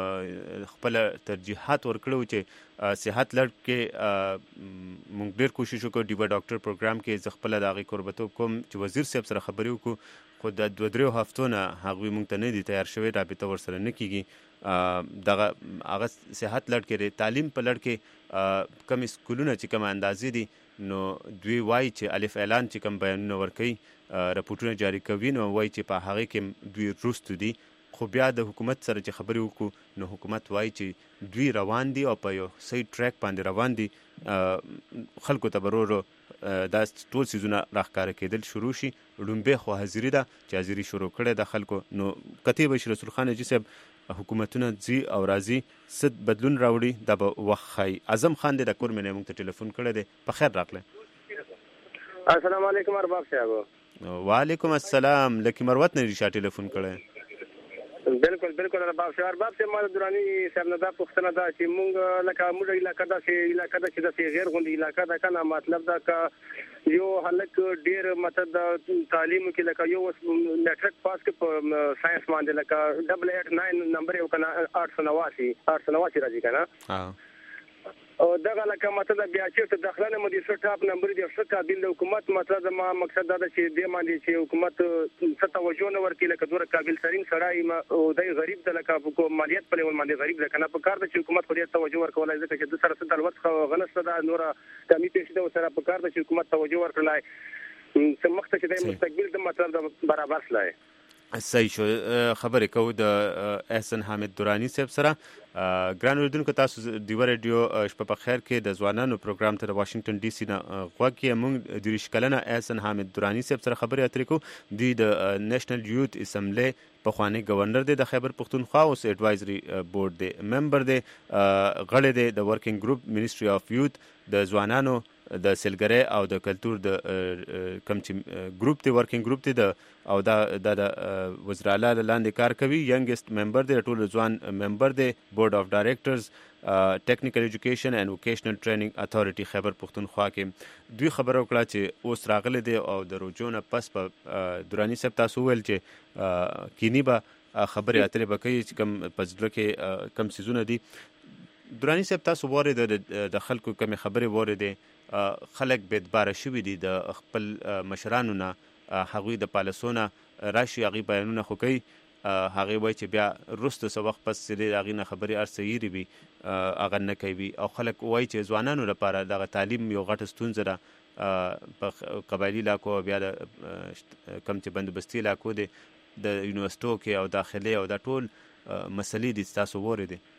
خپل ترجیحات ورکړو چې صحت لړ کې موږ ډیر کوشش وکړو ډیبا ډاکټر پروګرام کې ز خپل دغه قربتوب کوم چې وزیر صاحب سره خبرې وکړو خو د 2-3 هفتو نه هغه موږ ته نه دي تیار شوی رابطه ورسره نه کیږي دغه هغه صحت لړ کې تعلیم په لړ کې کم سکولونه چې کوم اندازې دي نو دوی وایي چې الف اعلان چې کوم بیانونه ورکوي راپورټونه جاری کوي نو وایي چې په هغه کې دوی وروسته دي خو بیا د حکومت سره چې خبرې وکړو نو حکومت وایي چې دوی روان دي او په یو صحیح ټریک باندې روان دي خلکو ته برورو دا ټول سیزونه راښکاره کېدل شروع شي لومبه خو حاضري ده چې حاضري شروع کړي د خلکو نو کتیب رسول خان حاجی صاحب حکومتونه زی او راضي صد بدلون راوړي د وخت خای اعظم خان د کور منه موږ ته ټلیفون کړی دی په خیر راغله السلام علیکم ارباب صاحب وعلیکم السلام لکه مروت نه ریشا ټلیفون کړی بالکل ارباب صاحب ما درانی صاحب نه دا پښتنه دا چې مونږ لکه موږ علاقې دا چې غیر غونډي علاقې دا کنه مطلب دا ک یو هلک ډیر مطلب تعلیم کې لکه یو میټرک پاس کې په ساينس باندې لکه 889 نمبر یو کنه 889 راځي کنه او دغه لکه مطلب بیا چې داخلانه مو دي ټاپ نمبر دی څه قابل حکومت مطلب ما مقصد دا چې د باندې چې حکومت څه توجه نه ورکړي لکه دوره قابل سرین سړی او د غریب د لکه په مالیت په لور باندې غریب ځکه نه په کار د چې حکومت خو دې توجه ورکولای ځکه چې د سره څه دلوت غنسته دا نور کمی پیښه د سره په کار د چې حکومت توجه ورکړلای چې مخته چې د مستقبل د مطلب برابر شلای صحیح شو خبرې کوو د احسن حامد درانی صاحب سره ګران اوریدونکو تاسو د ریډیو شپه په خیر کې د ځوانانو پروګرام ته د واشنگټن ډي سي نه غوږ کې موږ د ریشکلنه احسن حامد درانی صاحب سره خبرې اترې کوو د نېشنل یوت اسمبلی پخوانی گورنر دی د خیبر پښتونخوا اوس ایڈوایزري بورډ دی ممبر دی غړی دی د ورکینګ ګروپ منیسټري اف یوت د ځوانانو د سلګری او د کلچر د کم چې ګروپ دی ورکینګ ګروپ دی او دا د وزیر اعلی لاندې کار کوي ینګست ممبر دی ټول ځوان ممبر دی بورډ اف ډایریکټرز ټیکنیکل ایجوکیشن اینڈ ووکیشنل ټریننګ اتھارټي خیبر پښتونخوا کې دوی خبرو کړه چې اوس راغله دی او د روجونه پس په درانی صاحب تاسو ویل چې کینی به خبرې اترې به کوي چې کم پزړه کې کم سيزونه دي درانی صاحب تاسو واره د خلکو کم خبرې واره دي خلک بدبار شوي دي د خپل مشرانو نه هغوی د پالیسونه راشي هغوی بیانونه خو کوي هغوی وایي چې بیا وروسته څه وخت پس چې د هغوی نه خبرې هر څه هیرې وي هغه نه کوي او خلک وایي چې ځوانانو لپاره دغه تعلیم یو غټه ستونزه ده په قبایلي علاقو بیا د کم چې بندوبستي علاقو دی د یونیورسټو کې او داخلي او دا ټول مسلې دي تاسو وره دي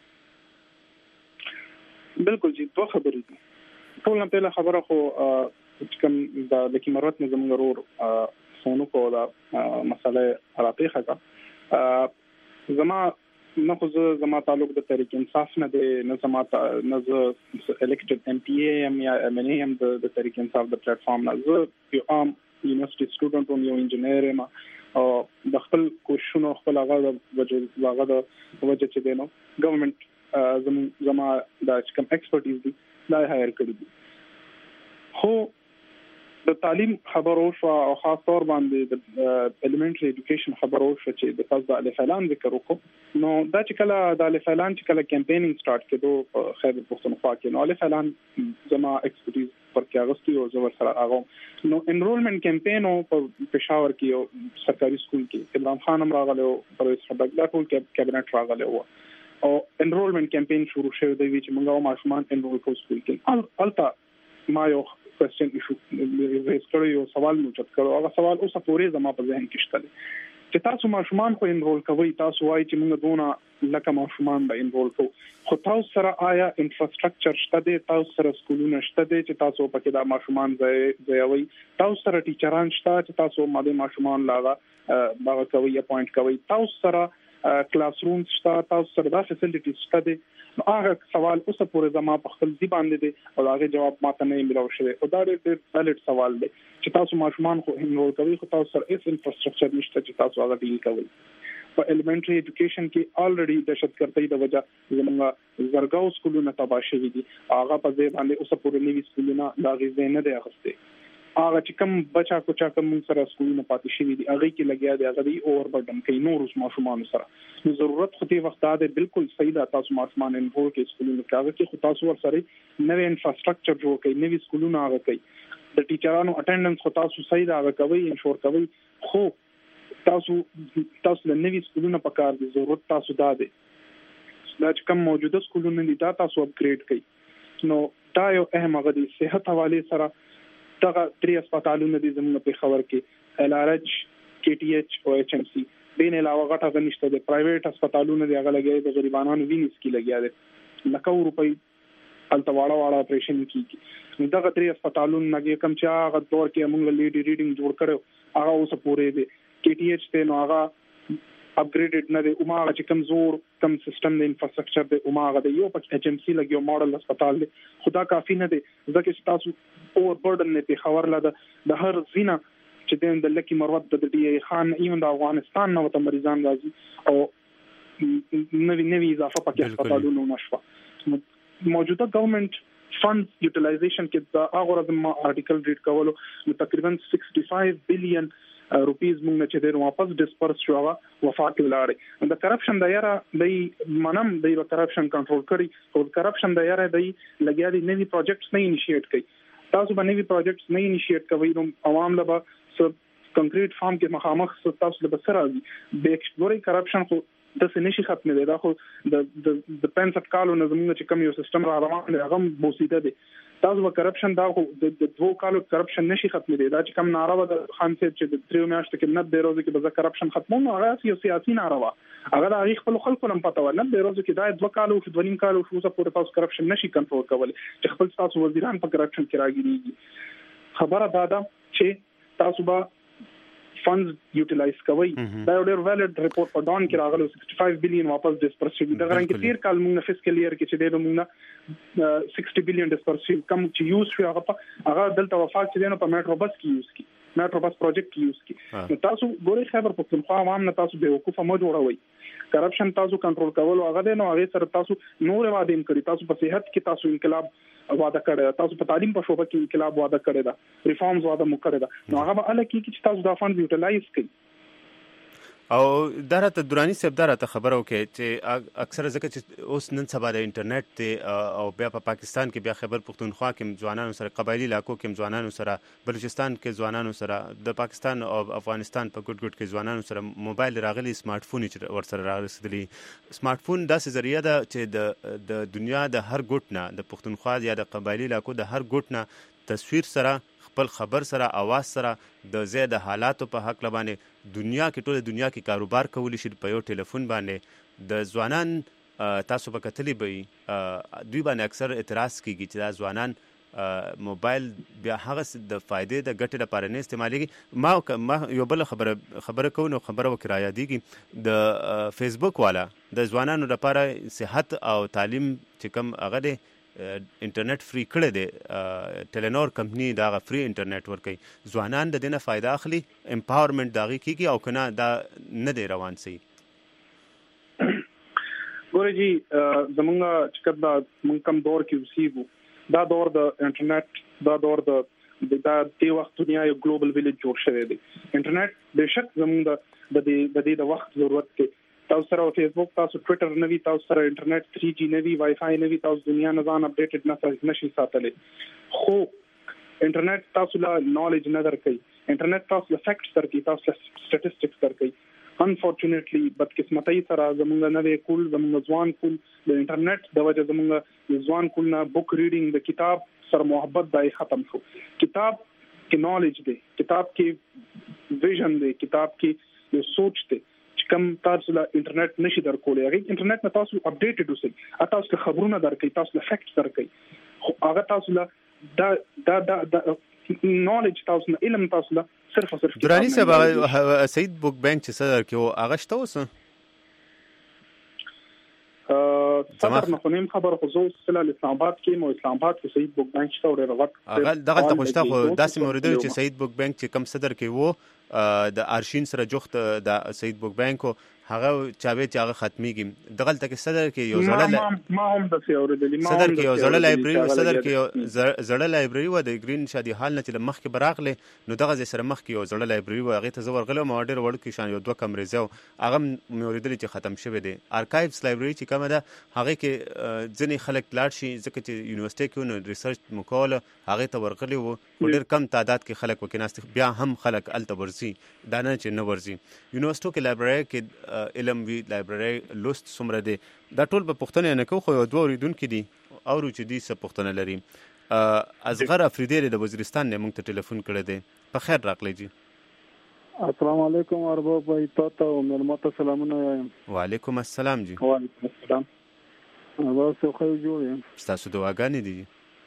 بالکل جی دوه خبرې دي ټول نه پیله خبره خو چې کوم د لکه مرات نه زموږ ورور فونو کو دا مسله راپیخه کا زما نه خو زما تعلق د تحریک انصاف نه دی نه زما نه ز الیکټډ ام پی ای ام یا ام ان ای ام د تحریک انصاف د پلیټ فارم نه زه یو عام یونیورسيټي سټوډنټ او یو انجینیر ما او د خپل کوششونو خپل هغه د وجه چې دینو ګورنمنت زما د کوم ایکسپرټیز دي دا هایر کړی دي خو د تعلیم خبرو شو او خاص طور باندې د الیمنټری ایجوکیشن خبرو شو چې د تاسو د الف اعلان ذکر وکړو نو دا چې کله د الف اعلان چې کله کمپینینګ سٹارټ کېدو په خیبر پختونخوا کې نو الف اعلان زما ایکسپرټیز پر کې اغسطي او زور سره هغه نو انرولمنت کمپین په پېښور کې یو سرکاري سکول کې عمران خان هم راغلی او پرویز خټک دا ټول کابینټ راغلی او انرولمنت کمپین شروع شوی دی چې موږ ماشومان انرول کوو سکول کې البته ما یو کوېسچن ایشو ریز کړی یو سوال مو چت کړو هغه سوال اوس پورې زما په ذهن کې شته چې تاسو ماشومان خو انرول کوي تاسو وایي چې موږ دونه لکه ماشومان به انرول کوو خو تاسو سره آیا انفراستراکچر شته دی تاسو سره سکولونه شته دی چې تاسو پکې دا ماشومان ځایوي تاسو سره ټیچران شته چې تاسو ماده ماشومان لاغه باغ کوي اپاینټ کوي تاسو سره کلاس روم شته تاسو سره دا فیسیلیټیز شته دی نو هغه سوال اوس پورې زما په خپل ځی باندې دی او هغه جواب ماته نه ملو شوی او دا ډېر ویلډ سوال دی چې تاسو ماشومان خو انرول کوي خو تاسو سره هیڅ انفراستراکچر نشته چې تاسو هغه ډیل کوي په الیمنټری ایجوکیشن کې الریډي دهشتګردۍ د وجه زموږ زرګاو سکولونه تباه شوي دي هغه په ځای باندې اوس پورې نوي سکولونه دا غوښنه نه دی اخیسته هغه چې کوم بچا کوچا کوم سره سکولونه پاتې شوي دي هغه کې لګیا دي هغه دی اور برډن کوي نور اوس ماشومان سره نو ضرورت خو دې وخت دا بالکل صحیح ده تاسو ماشومان انرول کې سکولونه کې خو تاسو ور سره نوې انفراستراکچر جوړ کړئ نوې سکولونه هغه کوي د ټیچرانو اټینډنس خو تاسو صحیح دا هغه کوي انشور کوي خو تاسو له نوې سکولونه په کار دي ضرورت تاسو دا دی دا چې کوم موجوده سکولونه دي دا تاسو اپګریډ کړئ نو دا یو اهم هغه دی صحت حواله سره دغه 3 هسپتالونه دي زموږ په خبر کې ال ار ایچ کې ټي ایچ او ایچ ام سی بین علاوه غټه غنښت دي پرایویټ هسپتالونه دي هغه لګي د غریبانو وینس کې لګیا دي لکه روپۍ التواړه اپریشن کیږي دغه 3 هسپتالونه نه کم چې هغه دور کې موږ لیډي ریډینګ جوړ کړو هغه اوس پورې دي کې ټي ایچ ته نو هغه اپګریډډ نه دي او ما چې کم زور کم سیستم د انفراستراکچر د او ما هغه یو په ایچ ام سی لګیو ماډل هسپتال دي خدا کافی نه دي ځکه چې تاسو اور برډن نه په خبر لاده د هر زینه چې د لکی مروت د ډي ای خان ایون د افغانستان نو ته مریضان راځي او نوی اضافه پکې هسپتالونو نشو موجوده ګورنمنت فند یوټیلایزیشن کې دا هغه د آرټیکل ریډ کولو نو تقریبا 65 بلین روپیز موږ چې ډېر واپس ډیسپرس شو هغه وفات ولاړې د کرپشن د یاره د منم د کرپشن کنټرول کړي او کرپشن د یاره د لګیا دي نوی پروجیکټس نه انیشیټ کړي تاسو باندې وی پروجیکټس نه انیشیټ کوي نو عوام له به کنکریټ فارم کې مخامخ تاسو له بسره دي د ایکسپلوري کرپشن خو د سنشي ختم دی دا خو د 65 کالو نظم چې کوم یو سیستم را روان دی هغه بوسیده دي تاسو به کرپشن دا خو د 2 کالو کرپشن نشي ختم دی دا چې کوم ناروا د خان صاحب چې د 3 میاشتې کې نه د روزي کې به کرپشن ختمو هغه یو سیاسي ناروا هغه د هغه خپل خلکو هم پته ول نه د روزي کې دا 2 کالو شو 2 کالو شو څه پورې تاسو کرپشن نشي کنټرول کول چې خپل تاسو وزیران په کرپشن کې راګیږي خبره دا ده چې تاسو به فندز یوټیلایز کوي دا یو ډېر ویلډ ریپورت په ډان کې راغلو 65 بلین واپس ډیسپرس شوی دا غواړم چې 13 کال موږ فسکل ایئر کې چې موږ 60 بلین ډیسپرس شوی کم چې یوز شو هغه دلته وفات چې نو په میټرو بس کې یوز کی میټرو بس پروجیکټ کې یوز کی نو تاسو ګوري خبر پختونخوا عوام نه تاسو به وقوفه مو جوړوي کرپشن تاسو کنټرول کول او هغه نو هغه سره تاسو نور وعده کړی تاسو په صحت کې تاسو انقلاب وعده کړی تاسو په تعلیم په شوبه کې انقلاب وعده کړی دا ریفارمز وعده مو کړی دا نو هغه به الکه چې تاسو دا فند یوټیلایز کړئ او درته درانی صاحب درته خبرو کې چې اکثر ځکه چې اوس نن سبا د انټرنیټ ته او بیا په پاکستان کې بیا خبر پختونخوا کې ځوانانو سره قبایلی علاقو کې ځوانانو سره بلوچستان کې ځوانانو سره د پاکستان او افغانستان په ګډ کې ځوانانو سره موبایل راغلي سمارټ فون چې ورسره راغلي سمارټ فون داسې ذریعہ ده چې د دنیا د هر ګوټ نه د پختونخوا یا د قبایلی علاقو د هر ګوټ نه تصویر سره خپل خبر سره आवाज سره د زید حالاتو په حق لبانه دنیا کې ټول دنیا کې کاروبار کولی شي په یو ټلیفون باندې د ځوانان تاسو په کتلی به دوی باندې اکثر اعتراض کیږي چې دا ځوانان موبایل بیا هغه د فائدې د ګټې لپاره نه استعمالېږي ما یو بل خبره کوم نو خبره وکړه یادېږي د فیسبوک والا د ځوانانو لپاره صحت او تعلیم چې کوم هغه دی انټرنیټ فری کړی دی ټیلینور کمپنی دا فری انټرنیټ ورکوي ځوانان د دې نه فایده اخلي امپاورمنټ د هغې کېږي او که نه دا نه دی روان صحیح ګوره جي زمونږ چې کوم موږ کوم دور کې اوسېږو دا دور د انټرنیټ دا دور د دې وخت دنیا یو ګلوبل ویلیج جوړ شوی دی انټرنیټ بېشک زمونږ د دې د وخت ضرورت دی تاسو سره فیسبوک تاسو ټویټر نه وي تاسو سره انټرنیټ 3G نه وي وای فای نه وي تاسو دنیا نه ځان اپډیټډ نه شي ساتلی خو انټرنیټ تاسو له نالج نه درکوي انټرنیټ تاسو له فیکټس درکوي تاسو له سټیټسټکس درکوي انفورچونیټلی بدقسمتۍ سره زمونږ نوې کول زمونږ ځوان کول د انټرنیټ د وجه زمونږ ځوان کول نه بک ریډینګ د کتاب سره محبت دای ختم شو کتاب کې نالج دی کتاب کې ویژن دی کتاب کې یو سوچ دی چې کوم تاسو له انټرنیټ نشي درکولای هغه انټرنیټ نه تاسو اپډیټډ اوسئ تاسو له خبرونه درکې تاسو له فیکټس درکې خو هغه تاسو له دا نالج تاسو نه علم تاسو له صرف درانی صاحب سعید بوک بانک چې صدر کې هغه شته اوس صدر نه خو نیم خبر خو زه سره اسلام آباد کې مو اسلام آباد کې سعید بوک بانک شته ډېر وخت هغه دغه ته خوشته خو داسې موریدل چې سعید بوک بانک چې کم صدر کې وو د ارشین سره جوخت د سعید بوک بانک هغه چاوي چې هغه ختميږي دغه تل کې صدر کې یو زړه ما هم د سیورېدلی ما صدر کې یو زړه لایبرری صدر کې یو زړه لایبرری و د گرین شادي حال نه چې مخ کې براغله نو دغه سره مخ کې یو زړه لایبرری و هغه ته زور غلو ما ډېر وړ کې شان یو دوه کمرې زو هغه موریدل چې ختم شوه دي ارکایوز لایبرری چې کومه ده هغه کې ځنې خلک لاړ شي ځکه چې یونیورسيټي کې نو ریسرچ مکوله هغه ته ورغلی وو ډېر کم تعداد کې خلک وکیناست بیا هم خلک الته ورسي دا نه چې نه ورسي یونیورسيټو کې لایبرری کې علم وی لایبرری لوست سمره دي دا ټول په پښتنه نه کو خو یو دوه ریدونکو دي او چې دي څه پښتنه لري اصغر افریدی د وزیرستان نه موږ ته ټلیفون کړی دی په خیر راغلی جی السلام علیکم ارباب بھائی تاسو ملمت سلامونه وعلیکم السلام جی وعلیکم السلام تاسو خو جوړ تاسو دعاګانې دي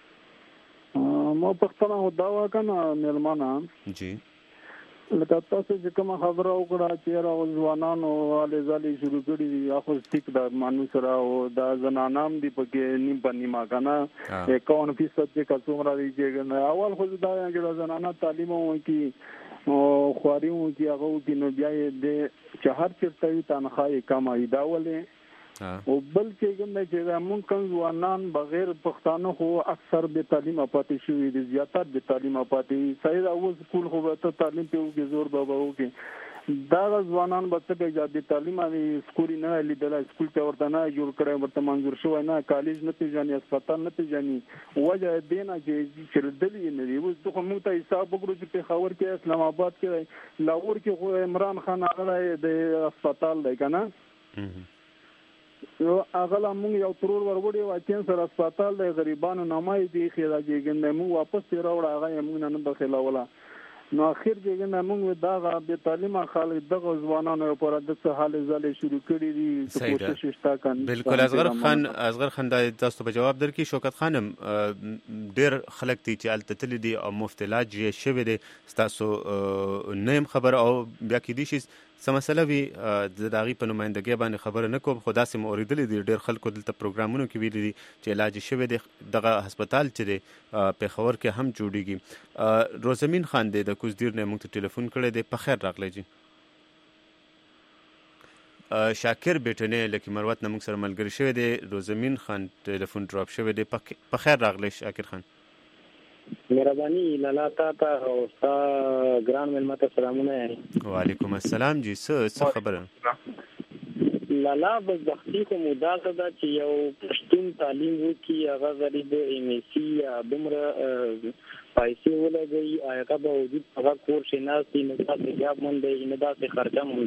ما پښتنه دعوا کنه ملمانه جی لکه تاسو چې کوم خبره وکړه چې راو ځوانانو والي ځالي شروع کړي اخو ټیک د مانو سره او د زنانام دی پکې نیم پنی ما کنه 51% چې کڅوم را دي چې اول خو دا چې زنانه تعلیم وو کی او خواري وو کی هغه کې نو بیا د چهار چرته تنخواه کمای دا ولې او بل چې کوم چې موږ کوم ځوانان بغیر پښتانه خو اکثر به تعلیم پاتې شوی دي زیاتره به تعلیم پاتې صحیح او سکول خو به تعلیم په کې زور بابا وکي دا ځوانان به څه به تعلیم او سکول نه لیدل سکول ته ورته نه جوړ کړي ورته منظور شو نه کالج نه پیژني هسپتال نه پیژني وجه دینه چې دلی نه دی اوس خو موږ ته حساب وکړو چې په خاور کې اسلام آباد کې لاهور کې خو عمران خان هغه د هسپتال دی کنه نو هغه موږ یو ترور وروړی واچین سره هسپتال د غریبانو نامای دی خیراجي ګنده موږ واپس راوړ هغه موږ نه بخیلا ولا نو اخر کې نه موږ دا به تعلیم خلک دغه ځوانانو پر د څه حال زله شروع کړی دي کوشش شتا کړي بالکل اصغر خان دا تاسو په جواب درکې شوکت خانم ډیر خلک دي چې التتل دي او مفت علاج یې شوی دي تاسو نیم خبر او بیا کې دي شي سم مسله وی د داغي په نمائندګۍ باندې خبره نه کوم خو داسې موریدل دي ډېر خلکو دلته پروګرامونو کې ویلي دي چې علاج شوی دی دغه هسپتال چې دی په خبر کې هم جوړیږي روزمین خان دی د کوزدیر نه موږ ته ټلیفون کړی دی په خیر راغلی جی شاکر بیٹنه لکه مروت نه موږ سره ملګری شوی دی روزمین خان ټلیفون ډراپ شوی دی په خیر راغلی شاکر خان مهرباني لالا تا او ستا ګران ملمت سلامونه وعلیکم السلام جی څه خبره لالا بدبختی کوم دا ده چې یو پښتون تعلیم وکي هغه غریب ایم ای سی دومره پیسې ولګي هغه به وجود هغه کور شناسي نه تاسو جواب مونږ نه تاسو خرچه مونږ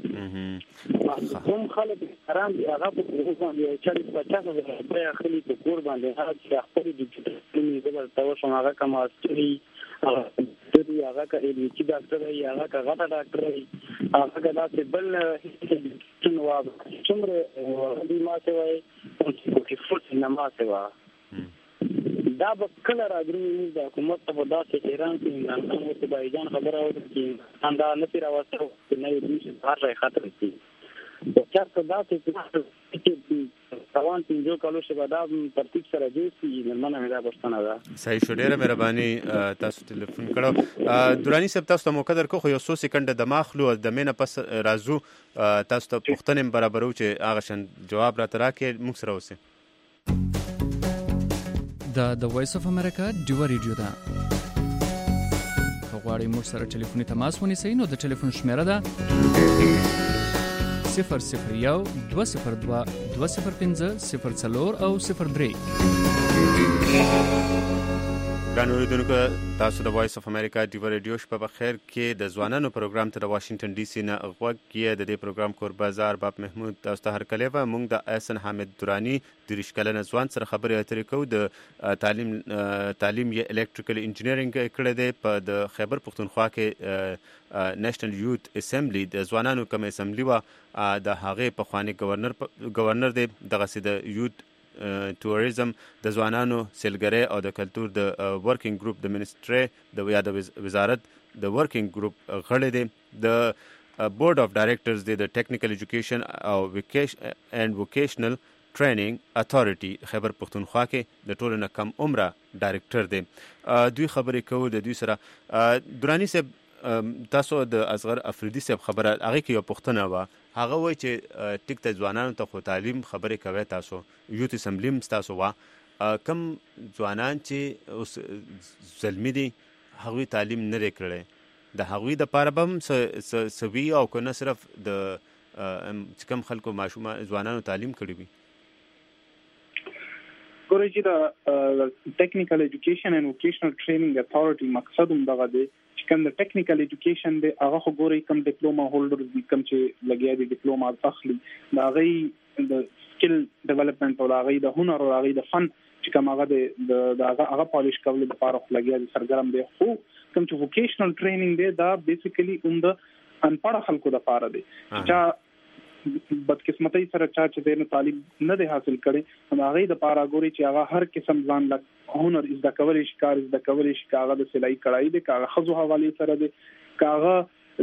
کوم خلک حرام دي هغه په کور باندې 40-50 روپیا اخلي په کور باندې هغه خپل د ډیجیټل تاسو هغه کوم استري هغه کا چې ډاکټر ای هغه کا غټه ډاکټر ای هغه دا چې بل څنګه څومره دې ماته وای چې فوت نه ماته وا دا به کله راځي د حکومت په داسې ایران کې نه ته بایجان خبره وکړي چې انده نه پیرا واسطه نه دې چې هر ځای خطر شي دا څه داسې چې روان 15 کالو شپه دا ترتیب سره جوړ شي نرمنه مې دا پښتنه ده. صحیح شو، ډیره مهرباني تاسو ټلیفون کړو. درانی صاحب تاسو ته مو قدر کو خو یو 100 سکند د ماخلو د مینه پس رازو تاسو ته پښتنه برابرو چې هغه شن جواب را تراکې موږ سره اوسه. د وایس اف امریکا ډیو ریډیو ده. غواړئ موږ سره ټلیفوني تماس ونیسئ نو د ټلیفون شمیره ده 001 202 205 04 او 03. ګرانو اوریدونکو، تاسو د وایس اف امریکا ډیو ریډیو شپه بخیر کې د ځوانانو پروګرام ته د واشنگټن ډي سي نه غوږ کې د دې پروګرام کوربه باب محمود تاسو ته هر کله و موږ د احسن حامد درانی د رشکلن ځوان سره خبرې اترې کوو. د تعلیم یې الکتریکل انجینرینګ کړی دی په د خیبر پختونخوا کې نېشنل یوت اسمبلی د ځوانانو کوم اسمبلی و د هغه په خواني گورنر دی دغه سي د یوت ټوریزم د ځوانانو سیلګری او د کلچر د ورکینګ ګروپ د منسټری د یا د وزارت د ورکینګ ګروپ غړی دی. د بورډ اف ډایریکټرز د ټیکنیکل ایجوکیشن او ووکیشنل ټریننګ اتھارټي خیبر پختونخوا کې د ټولو نه کم عمره ډایریکټر دی. دوی خبرې کوو د دوی سره. درانی صاحب تاسو د اصغر افریدي صاحب خبره هغه کې یو پښتنه و، هغه وایي چې ټیک ته ځوانانو ته خو تعلیم خبرې کوي، تاسو یوت اسمبلی تاسو وا کم ځوانان چې اوس زلمی دي هغوی تعلیم نه کړي د هغوی د پاره بم سوي او کنه صرف د کم خلکو ماشومان ځوانانو تعلیم کړي وي. ګورئ چې د ټیکنیکل ایجوکیشن اینڈ ووکیشنل ټریننګ اتھارټي مقصد هم دغه دی چې کوم د ټیکنیکل ایجوکیشن دی هغه خو ګورئ کوم ډیپلوما هولډر دي کوم چې لګیا دي ډیپلوما اخلي دا غي د سکل ډیولپمنٹ او هغه د هنر او هغه د فن چې کوم هغه د هغه پالیش کول د لپاره لګیا دي سرګرم دي. خو کوم چې ووکیشنل ټریننګ دی دا بیسیکلی د انپړ خلکو د لپاره دی چې بدقسمتۍ سره چې د تعلیم نه دی حاصل کړي هغه د لپاره ګوري چې هغه هر قسم ځان لګ هنر از د کولې شکار از د کولې شکار د سلای کړای دی کاغه خزو حواله سره دی کاغه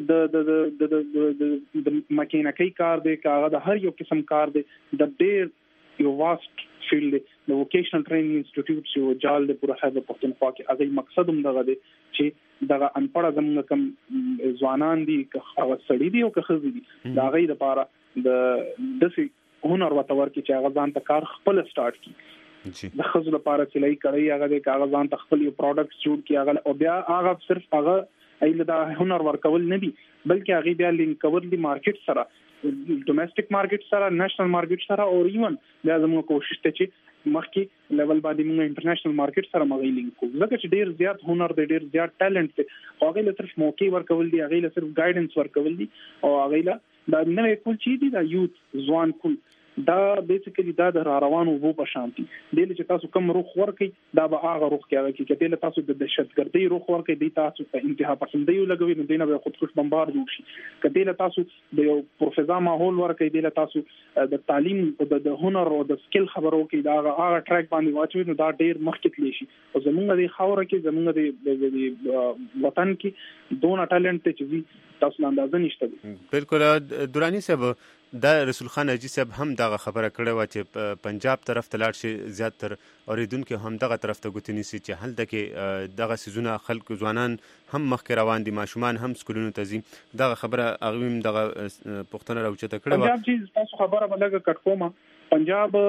د مکینیکي کار دی کاغه د هر یو قسم کار دی د ډیر یو واست فیلډ د ووکیشنل ټریننګ انسټیټیوټ چې جال د پوره هغه پښتونخوا کې هغه مقصد هم دغه دی چې دغه انپړه زموږ کم ځوانان دي که هغه سړي دي او که ښځې دي دا غي د لپاره د دسي هنر وتور کې چې هغه ځان ته کار خپل سٹارټ کی د خزو لپاره چې لای کړی هغه د کاغذ ځان ته خپل یو پروډکټ جوړ کی هغه او بیا هغه صرف هغه ایله دا هنر ورکول نه دي بلکې هغه بیا لینک کول دي مارکیټ سره ډومېسټک مارکیټ سره نېشنل مارکیټ سره او ایون بیا زموږ کوشش ته چې مخکې لیول باندې موږ انټرنیشنل مارکیټ سره مغې لینک کوو ځکه چې ډیر زیات هنر دی ډیر زیات ټالنت دی هغه له صرف موقع ورکول دي هغه له صرف ګایډنس ورکول دي او هغه له دا نه کول چې دي دا یوت ځوان کول دا بیسیکلی دا د روانو وو په شانتي دله چې تاسو کوم روخ ورکي دا به هغه روخ کې هغه کې کله تاسو د دهشتګردۍ روخ ورکي دی تاسو په انتها پسندۍ لګوي نو دینه به خودکش بمبار جوړ شي کله تاسو د یو پروفیسور ماحول ورکي دی تاسو د تعلیم او د هنر او د سکل خبرو کې دا هغه ټریک باندې واچوي نو دا ډیر مخکې تلی شي او زمونږ د خاور کې زمونږ د وطن کې دونه ټالنت چې تاسو اندازه نشته. بالکل درانی صاحب دا رسول خان اجي صاحب هم دغه خبره کړې و چې پنجاب طرف ته لاړ شي زیاتره اوریدونکو هم دغه طرف ته ګوتنی سي چې هل دغه دغه سيزونه خلک ځوانان هم مخکې روان دي ماشومان هم سکولونو ته ځي دغه خبره اغویم دغه پښتنه راوچته کړې و. پنجاب چې تاسو خبره بلګه کټکوما پنجاب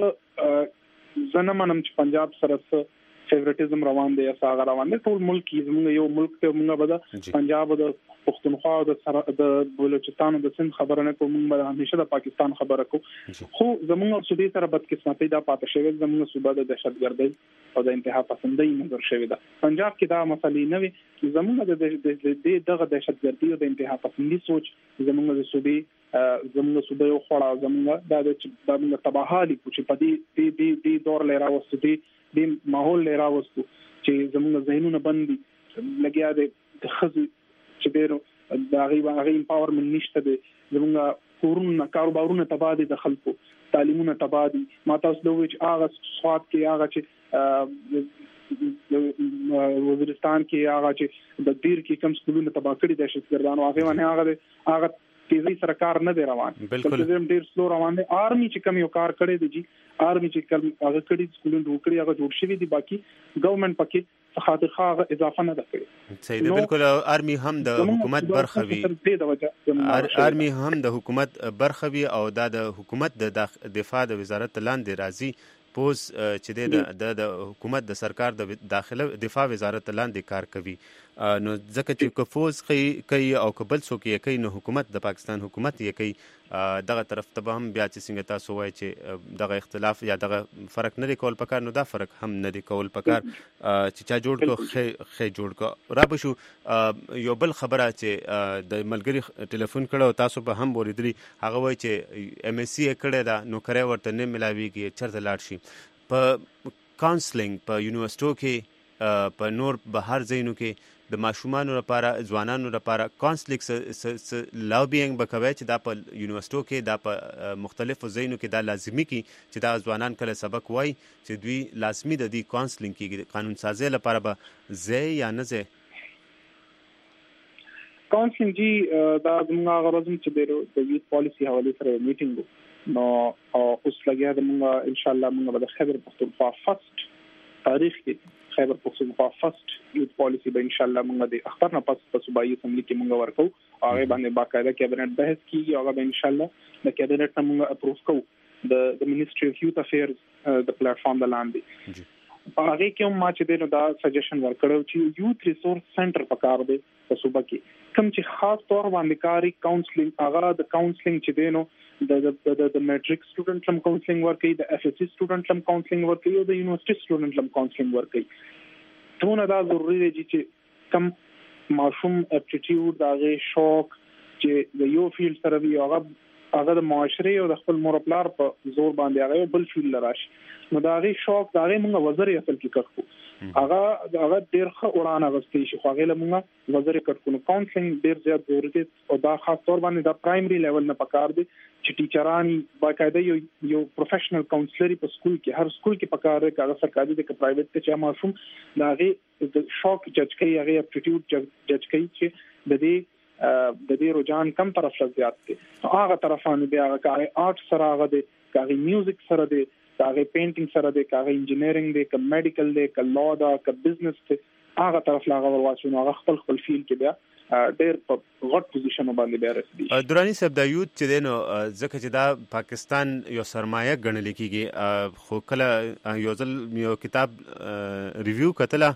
زنه منم چې پنجاب سره فیوریټیزم روان دی یا ساغه روان دی ټول ملک زموږ یو ملک ته موږ به پنجاب د پښتونخوا د بلوچستان د سند خبره نه کوم موږ همیشه د پاکستان خبره کو خو زموږ صوبې سره بدقسمتۍ دا پاتې شوی زموږ صوبه د دهشتګردۍ او د انتها پسندۍ نظر شوی دا پنجاب کې دا مسلې نه وي زموږ دغه دهشتګردۍ او د انتها پسندۍ سوچ زموږ د صوبې یو خړا زموږ د تباهالي چې په دې دور لرا وستي د ماحول لرا وستو چې زموږ ذهنونه بندي لګیا د خزو چې ډېر د هغه امپاورمنت نشته دي زموږ کورونه کاروبارونه تبادله د خلکو تعلیمونه تبادله ما تاسو دوی چې هغه سواد کې هغه چې وزیرستان کې هغه چې د دیر کې کم سکولونه تبا کړی د شتګردانو هغه باندې هغه تیزی سره کار نه دی روان بالکل ډیر سلو روان دی آرمي چې کم یو کار کړی دی جی آرمي چې کم هغه کړی سکولونو وکړي هغه جوړ شوی دی باقي ګورنمنت پکې خاطر خاغه اضافه نه ده کړې صحیح دی بالکل آرمي هم د حکومت برخه وي آرمي هم د حکومت برخه وي او د حکومت د دفاع د وزارت لاندې راځي پوز چې د حکومت د سرکار د داخله دفاع وزارت لاندې کار کوي نو ځکه چې کفوز کوي او کبل څوک یې کوي نو حکومت د پاکستان حکومت یې کوي دغه طرف ته هم بیا چې څنګه تاسو وایي چې دغه اختلاف یا دغه فرق نه دی کول پکار نو دا فرق هم نه دی کول پکار چې چا جوړ کو خې جوړ کو را بشو یو بل خبره چې د ملګری ټلیفون کړو تاسو به هم وریدلی هغه وایي چې ام اس سی کړه دا نو کرے ورته نه ملاويږي چرته لاړ شي په کاونسلینګ په یونیورسيټو کې په نور بهر ځایونو کې د ماشومانو لپاره ځوانانو لپاره کاونسلینګ لابینګ بکوي چې دا په یونیورسيټو کې دا په مختلفو ځایونو کې دا لازمي کی چې دا ځوانان کله سبق وای چې دوی لازمي د دې کاونسلینګ کې قانون سازي لپاره به زه یا نه زه کاونسلینګ جی دا موږ غواړم چې د یوث پالیسی حواله سره میټینګ نو اوس لګیا د موږ ان شاء الله موږ به خبر پښتونخوا فرست تاریخ کې خیبر پختونخوا فرست یوث پالیسی به ان شاء الله موږ د اختر نه پس په صوبایي اسمبلی کې موږ ورکو هغه باندې باقاعده کابینټ بحث کیږي هغه به ان شاء الله د کابینټ نه موږ اپروف کوو د منیسټری اف یوث افیرز د پلیټ فارم د لاندې په هغه کې هم ما چې دا سجیشن ورکړو چې یوث ریسورس سنټر پکار دی په صوبه کې کوم چې خاص طور باندې کاری کاونسلینګ هغه د کاونسلینګ چې دینو د میټریک سټوډنټ لم کاونسلینګ ورکوي د اف اس سی سټوډنټ لم کاونسلینګ ورکوي او د یونیورسيټي سټوډنټ لم کاونسلینګ ورکوي ټول دا ضروري دی چې کم ماشوم اپټیټیوډ دغه شوق چې د یو فیلډ سره وي هغه د معاشري او د خپل مور پلار په زور باندې هغه بل فیلډ لراشي نو دغه شوق دغه موږ وزر اصل کې کړو هغه ډیر ښه وړاندې غوښتي شي خو هغه موږ وزر کړو کاونسلینګ ډیر زیات ضروري دی او دا خاص طور باندې د پرایمري لیول نه پکار دی چې ټیچران باقاعده یو پروفیشنل کاونسلر په سکول کې هر سکول کې پکار دی که سرکاري دی که پرایویټ ته چې ماشوم دغه د شوق جج کوي هغه اپټیټیوډ جج کوي چې د دې رجحان کم طرف ته زیات دی هغه طرفانه دی هغه کاري آرټ سره هغه دی کاري میوزیک سره دی کاري پینټینګ سره دی کاري انجینیرینګ دی که میډیکل دی که لا دا که بزنس دی هغه طرف لا هغه ورواچو هغه خپل فیلډ کې بیا ډېر په غټ پوزیشن باندې بیا رسېږي درانی صاحب د یوث چې دینو ځکه چې دا پاکستان یو سرمایه ګڼل کېږي خو کله یو ځل یو کتاب ریویو کتله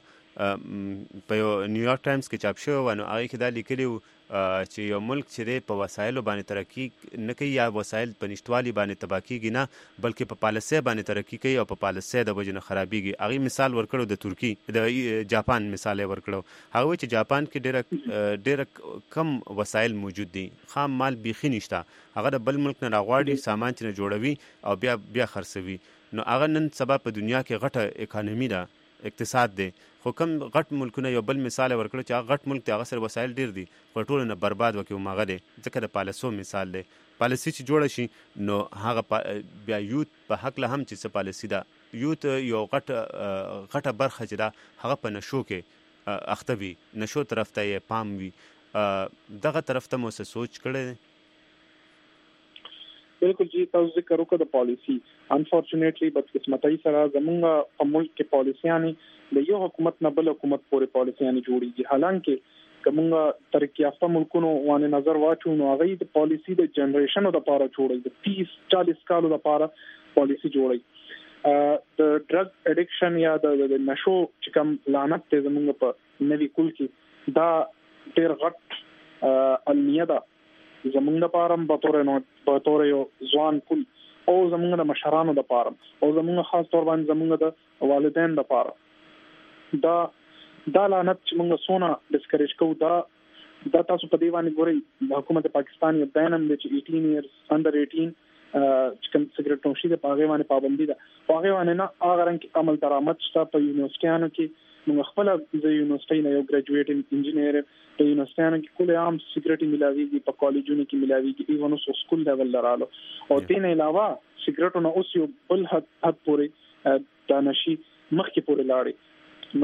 په نیویارک ټایمز کې چاپ شوی و نو هغه کې دا لیکلی و چې یو ملک چې دی په وسایلو باندې ترقی نه کوي یا وسایل په نشټوالي باندې تباه کیږي نه بلکې په پالیسۍ باندې ترقی کوي او په پالیسۍ د وجې نه خرابېږي هغې مثال ورکړو د ترکی د جاپان مثال یې ورکړو هغه وایي چې جاپان کې ډېره کم وسایل موجود دي خام مال بیخي نشته هغه د بل ملک نه راغواړي سامان چې نه جوړوي او بیا خرڅوي نو هغه نن سبا په دنیا کې غټه اکانومي ده اقتصاد دی خو کم غټ ملکونه یو بل مثال ورکړو چې غټ ملک ته هغه سره وسایل ډیر دي خو ټول نه برباد وکړي ماغه دی ځکه د پالیسو مثال دی پالیسی چې جوړ شي نو هغه بیا یوث په حق له هم چې پالیسی دا یوث یو غټه برخه چې دا هغه په نشو کې اختوي نشو طرف ته یې پام وي دغه طرف ته مو سوچ کړی بالکل جی تاسو ذکر وکړه د پالیسی انفورچونټلی بدقسمتۍ سره زمونږ په ملک کې پالیسیانې د یو حکومت نه بل حکومت پورې پالیسیانې جوړیږي حالانکه کومه ترقی یافته ملکونو باندې نظر واچو نو هغه د پالیسی د جنریشنو لپاره جوړي د 30-40 کالو لپاره پالیسی جوړي د ډرګ اډیکشن یا د نشو چې کوم لعنت ته زمونږ په نوي کول کې دا ډېر غټ المیه ده زمونږ لپاره په تور یو ځوان کول او زمونږ د مشرانو لپاره او زمونږ خاص تور باندې زمونږ د والدین لپاره دا لعنت چې موږ سونه ډسکریج کوو دا تاسو په دی باندې ګورئ د حکومت پاکستان یو بینم دی چې 18 ایئرز انډر 18 چې کوم سیګریټ نوشي د هغه باندې پابندي ده هغه باندې نه هغه رنګ عمل درآمد شته په یونیورسيټیانو کې موږ خپل د یونیورسيټي نه یو ګریجویټ انجینیر په یونیورسيټیانو کې کله عام سیګریټ ملاويږي په کالجونو کې ملاويږي ایون اوس سکول لیول لرالو او دین علاوه سیګریټونه اوس یو بل حد پورې د نشي مخکې پورې لاړې نو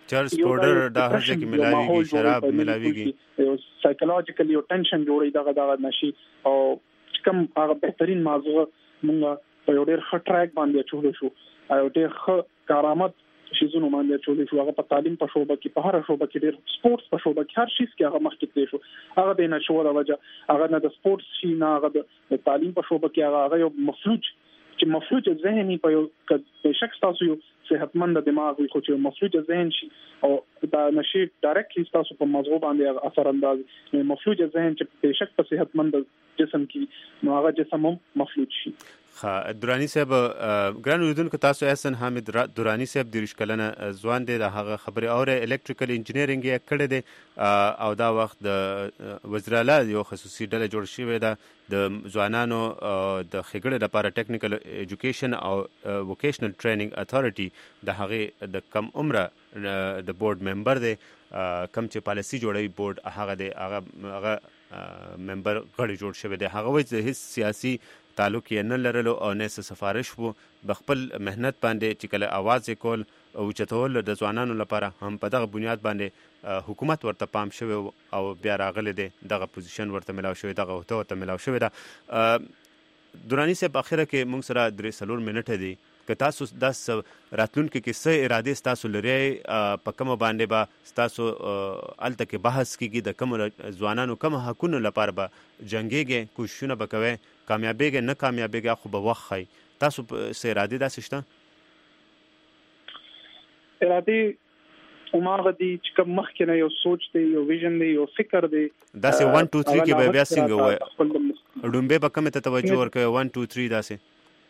چرس پاوډر دا هر ځای کې ملاويږي، شراب ملاويږي، یو سایکولوژیکلی یو ټینشن جوړي دغه نشي او کوم هغه بهترین موضوع موږ په یو ډېر ښه ټریک باندې چولې شو او ډېر ښه کارآمد شیزونو باندې چولې شو. هغه په تعلیم په شوبه کې، په هر شوبه کې، ډېر سپورتس په شوبه کې، هر شي کې هغه مخکې تللی شو. هغه د نشو د وجه هغه نه د سپورتس شي نه هغه د تعلیم په شوبه کې هغه یو مفلوج ذهني په یو بشک تاسو یو صحتمند دماغ وي، خو چې مفلوج ذهن شي او دا نشي ډایرکټلی تاسو په موضوع باندې اثر انداز. مفلوج ذهن چې بشک په صحتمند جسم کې نو هغه جسم هم مفلوج شي. درانی صاحب ګران اوریدونکو، تاسو احسن حامد درانی صاحب د 20 کلنه ځوان دی، د هغه خبرې اوره الکتریکل انجینیرینګ یې کړی دی او دا وخت د وزیر اعلی یو خصوصي ډله جوړ شوې ده د ځوانانو د خګړې لپاره ټیکنیکل ایجوکیشن او ووکیشنل ټریننګ اتھارټي د هغه د کم عمره د بورډ ممبر دی، کم چې پالیسی جوړوي بورډ هغه دی، هغه ممبر غړي جوړ شوی دی. هغه وایي هیڅ سیاسي تعلق یې نه لرلو او نه سفارش وو، بخپل مهنت باندې چې کله आवाज کول او چتول د ځوانانو لپاره هم په دغه بنیاد باندې حکومت ورته پام شوی او بیا راغلی دی، دغه پوزیشن ورته ملاو شوی، دغه هوته ورته ملاو شوی ده. درانی صاحب اخره کې موږ سره 3 منټه دی، که تاسو داس راتلونکو کې څه اراده تاسو لري په کوم باندې به تاسو الته کې بحث کیږي، د کوم ځوانانو کوم حقونو لپاره به جنگيږي، کوششونه وکوي، کامیابیږي نه کامیابیږي خو به وخت خي، تاسو څه اراده داسې شته؟ اراده عمر دي چې کوم مخکې نه یو سوچ دی، یو ویژن دی، یو فکر دی، داسې 1 2 3 کې به بیا څنګه وای ډومبه به کومه ته توجه ورکوي 1 2 3 داسې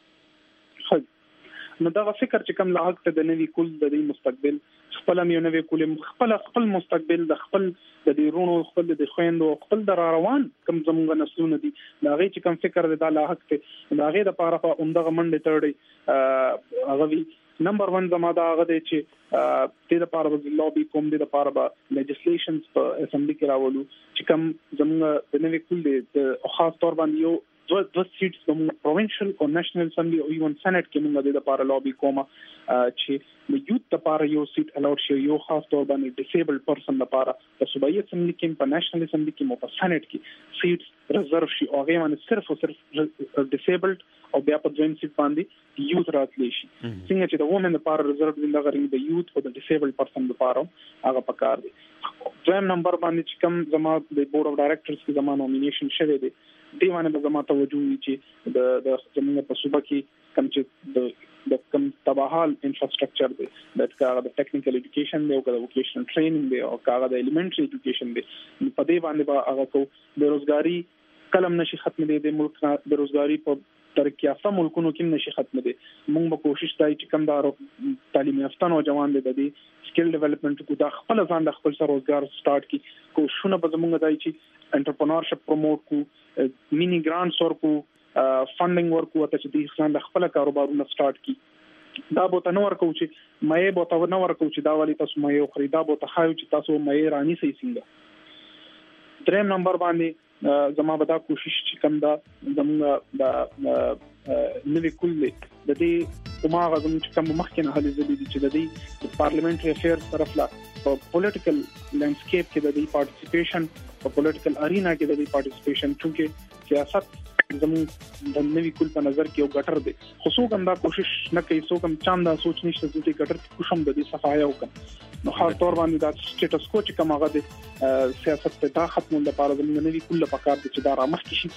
نو دا فکر چې کوم لاحق ته د نوي کول د مستقبل خپل یو نوي کول خپل مستقبل د خپل د دې رونو خپل د خويندو خپل د روان کوم زموږ نسلونه دي دا غي چې کوم فکر د لاحق ته دا غي د پاره په اومدغه منډه تړي هغه وی نمبر 1 زما دا هغه دی چې د لپاره د لوبي کوم د لپاره به لیجسلیشنز په اسمبلی کې راولو چې کوم زموږ د نوي کول د خاص تور باندې یو دو سیټس په پروینشل او نېشنل اسمبلی او ایون سېنات کې موږ د لپاره لوبي کومه چې د یوت لپاره یو سیټ الاوډ شي، یو خاص تور باندې ډیسیبلډ پرسن لپاره په صوبایي اسمبلی کې په نېشنل اسمبلی کې مو په سېنات کې سیټس ریزرو شي او هغه باندې صرف او صرف ډیسیبلډ او بیا په دویم سیټ باندې یوت راتلی شي. څنګه چې د وومن لپاره ریزرو دی لغري د یوت او د ډیسیبلډ پرسن لپاره هغه پکار دی. دویم نمبر باندې چې کوم زما د بورډ اف ډایریکټرز کې زما نومینیشن شوی دی دی باندې به زما توجه وي چې د زموږ په صوبه کې کوم چې د کوم تباهال انفراستراکچر دی د کار د ټیکنیکل ایجوکیشن دی او د ووکیشنل ټریننګ دی او کار د ایلیمنټری ایجوکیشن دی په دې باندې به هغه کو بیروزګاری کلم نشي ختم دی د ملک بیروزګاری په ترقی یافته ملکونو کې نشي ختم دي. موږ به کوشش کوي چې کوم دارو تعلیم یافته نوجوان دي د دې سکل ډیولپمنٹ کو د خپل ځان د خپل سره روزګار سٹارټ کی کوششونه به زموږ دای چې انټرپرنورشپ پروموټ کو مینی ګرانټس ورکو فندینګ ورکو ته چې د ځان د خپل کاروبارونه سٹارټ کی دا به تنور کو چې مې به تنور کو چې دا والی تاسو مې خریدا به ته خایو چې تاسو مې رانی سي څنګه. دریم نمبر باندې زما به دا کوشش چې کوم دا زموږ د نوی کول د دې عمر غوښتنه چې کوم مخکې نه هلي زلي چې د دې پارلیمنټري افیرز طرف لا په پولیټیکل لینډسکیپ کې د دې پارټیسیپیشن په پولیټیکل ارینا کې د دې پارټیسیپیشن چې سیاست زموږ د نوی کول په نظر کې یو ګټر دی خو څوک هم دا کوشش نه کوي څوک هم چاندا سوچ نشته چې دې ګټر کوشم د دې صفایا وکړي نو خاص طور باندې دا سټیټس کو چې کوم هغه د سیاست ته ختمول لپاره د نوی کول په کار دي چې دا رامخ شي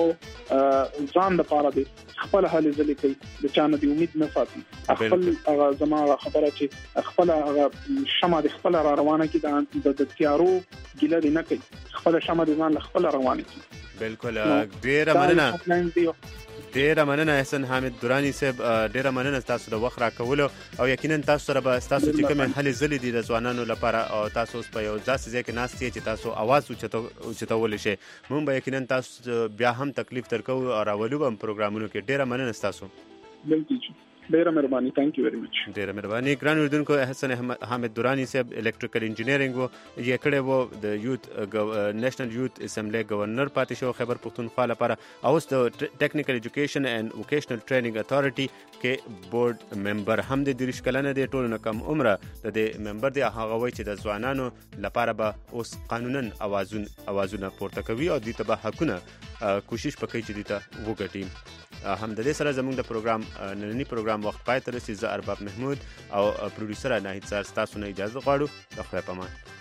او ځان لپاره دي خپل حل ځلې کوي د چانه دی امید نه ساتي خپل هغه زما خبره چې خپل هغه شمه د خپل روانه کې د تیارو ګیله دی نه کوي خپل شمه د ځان خپل روانه کوي. بالکل ډیره مننه احسن حامد درانی صاحب ډیره مننه تاسو د وخت راکولو او یقینا تاسو سره به تاسو چې کوم حل زلي دي د ځوانانو لپاره او تاسو په یو ځاسې ځای کې ناستئ چې تاسو आवाज اوچتول شي مونږ به یقینا تاسو بیا هم تکلیف درکو او راولو هم پروګرامونو کې ډیره مننه تاسو. ډیره مهرباني. ثانک یو ویری مچ. ډیره مهرباني. ګران اوردونکو، حسن حامد درانی صاحب الکتریکل انجینیرینګ وو یې کړی وو، د یوت نېشنل یوت اسمبلی گورنر پاتې شو خیبر پختونخوا لپاره، او اوس د ټیکنیکل ایجوکیشن اینڈ ووکیشنل ټریننګ اتھارټي کې بورډ ممبر هم د 30 کلنه دی، ټول نه کم عمره د دې ممبر دی. هغه وایي چې د ځوانانو لپاره به اوس قانونا اوازونه پورته کوي او دوی ته به حقونه کوشش وکړي چې دوی ته وګټي. هم د دې سره زموږ د پروګرام نننی پروګرام وخت پای ته رسي. زه ارباب محمود او پروډوسر ناهید سار ستاسو نه اجازه غواړو. د خدای په امان.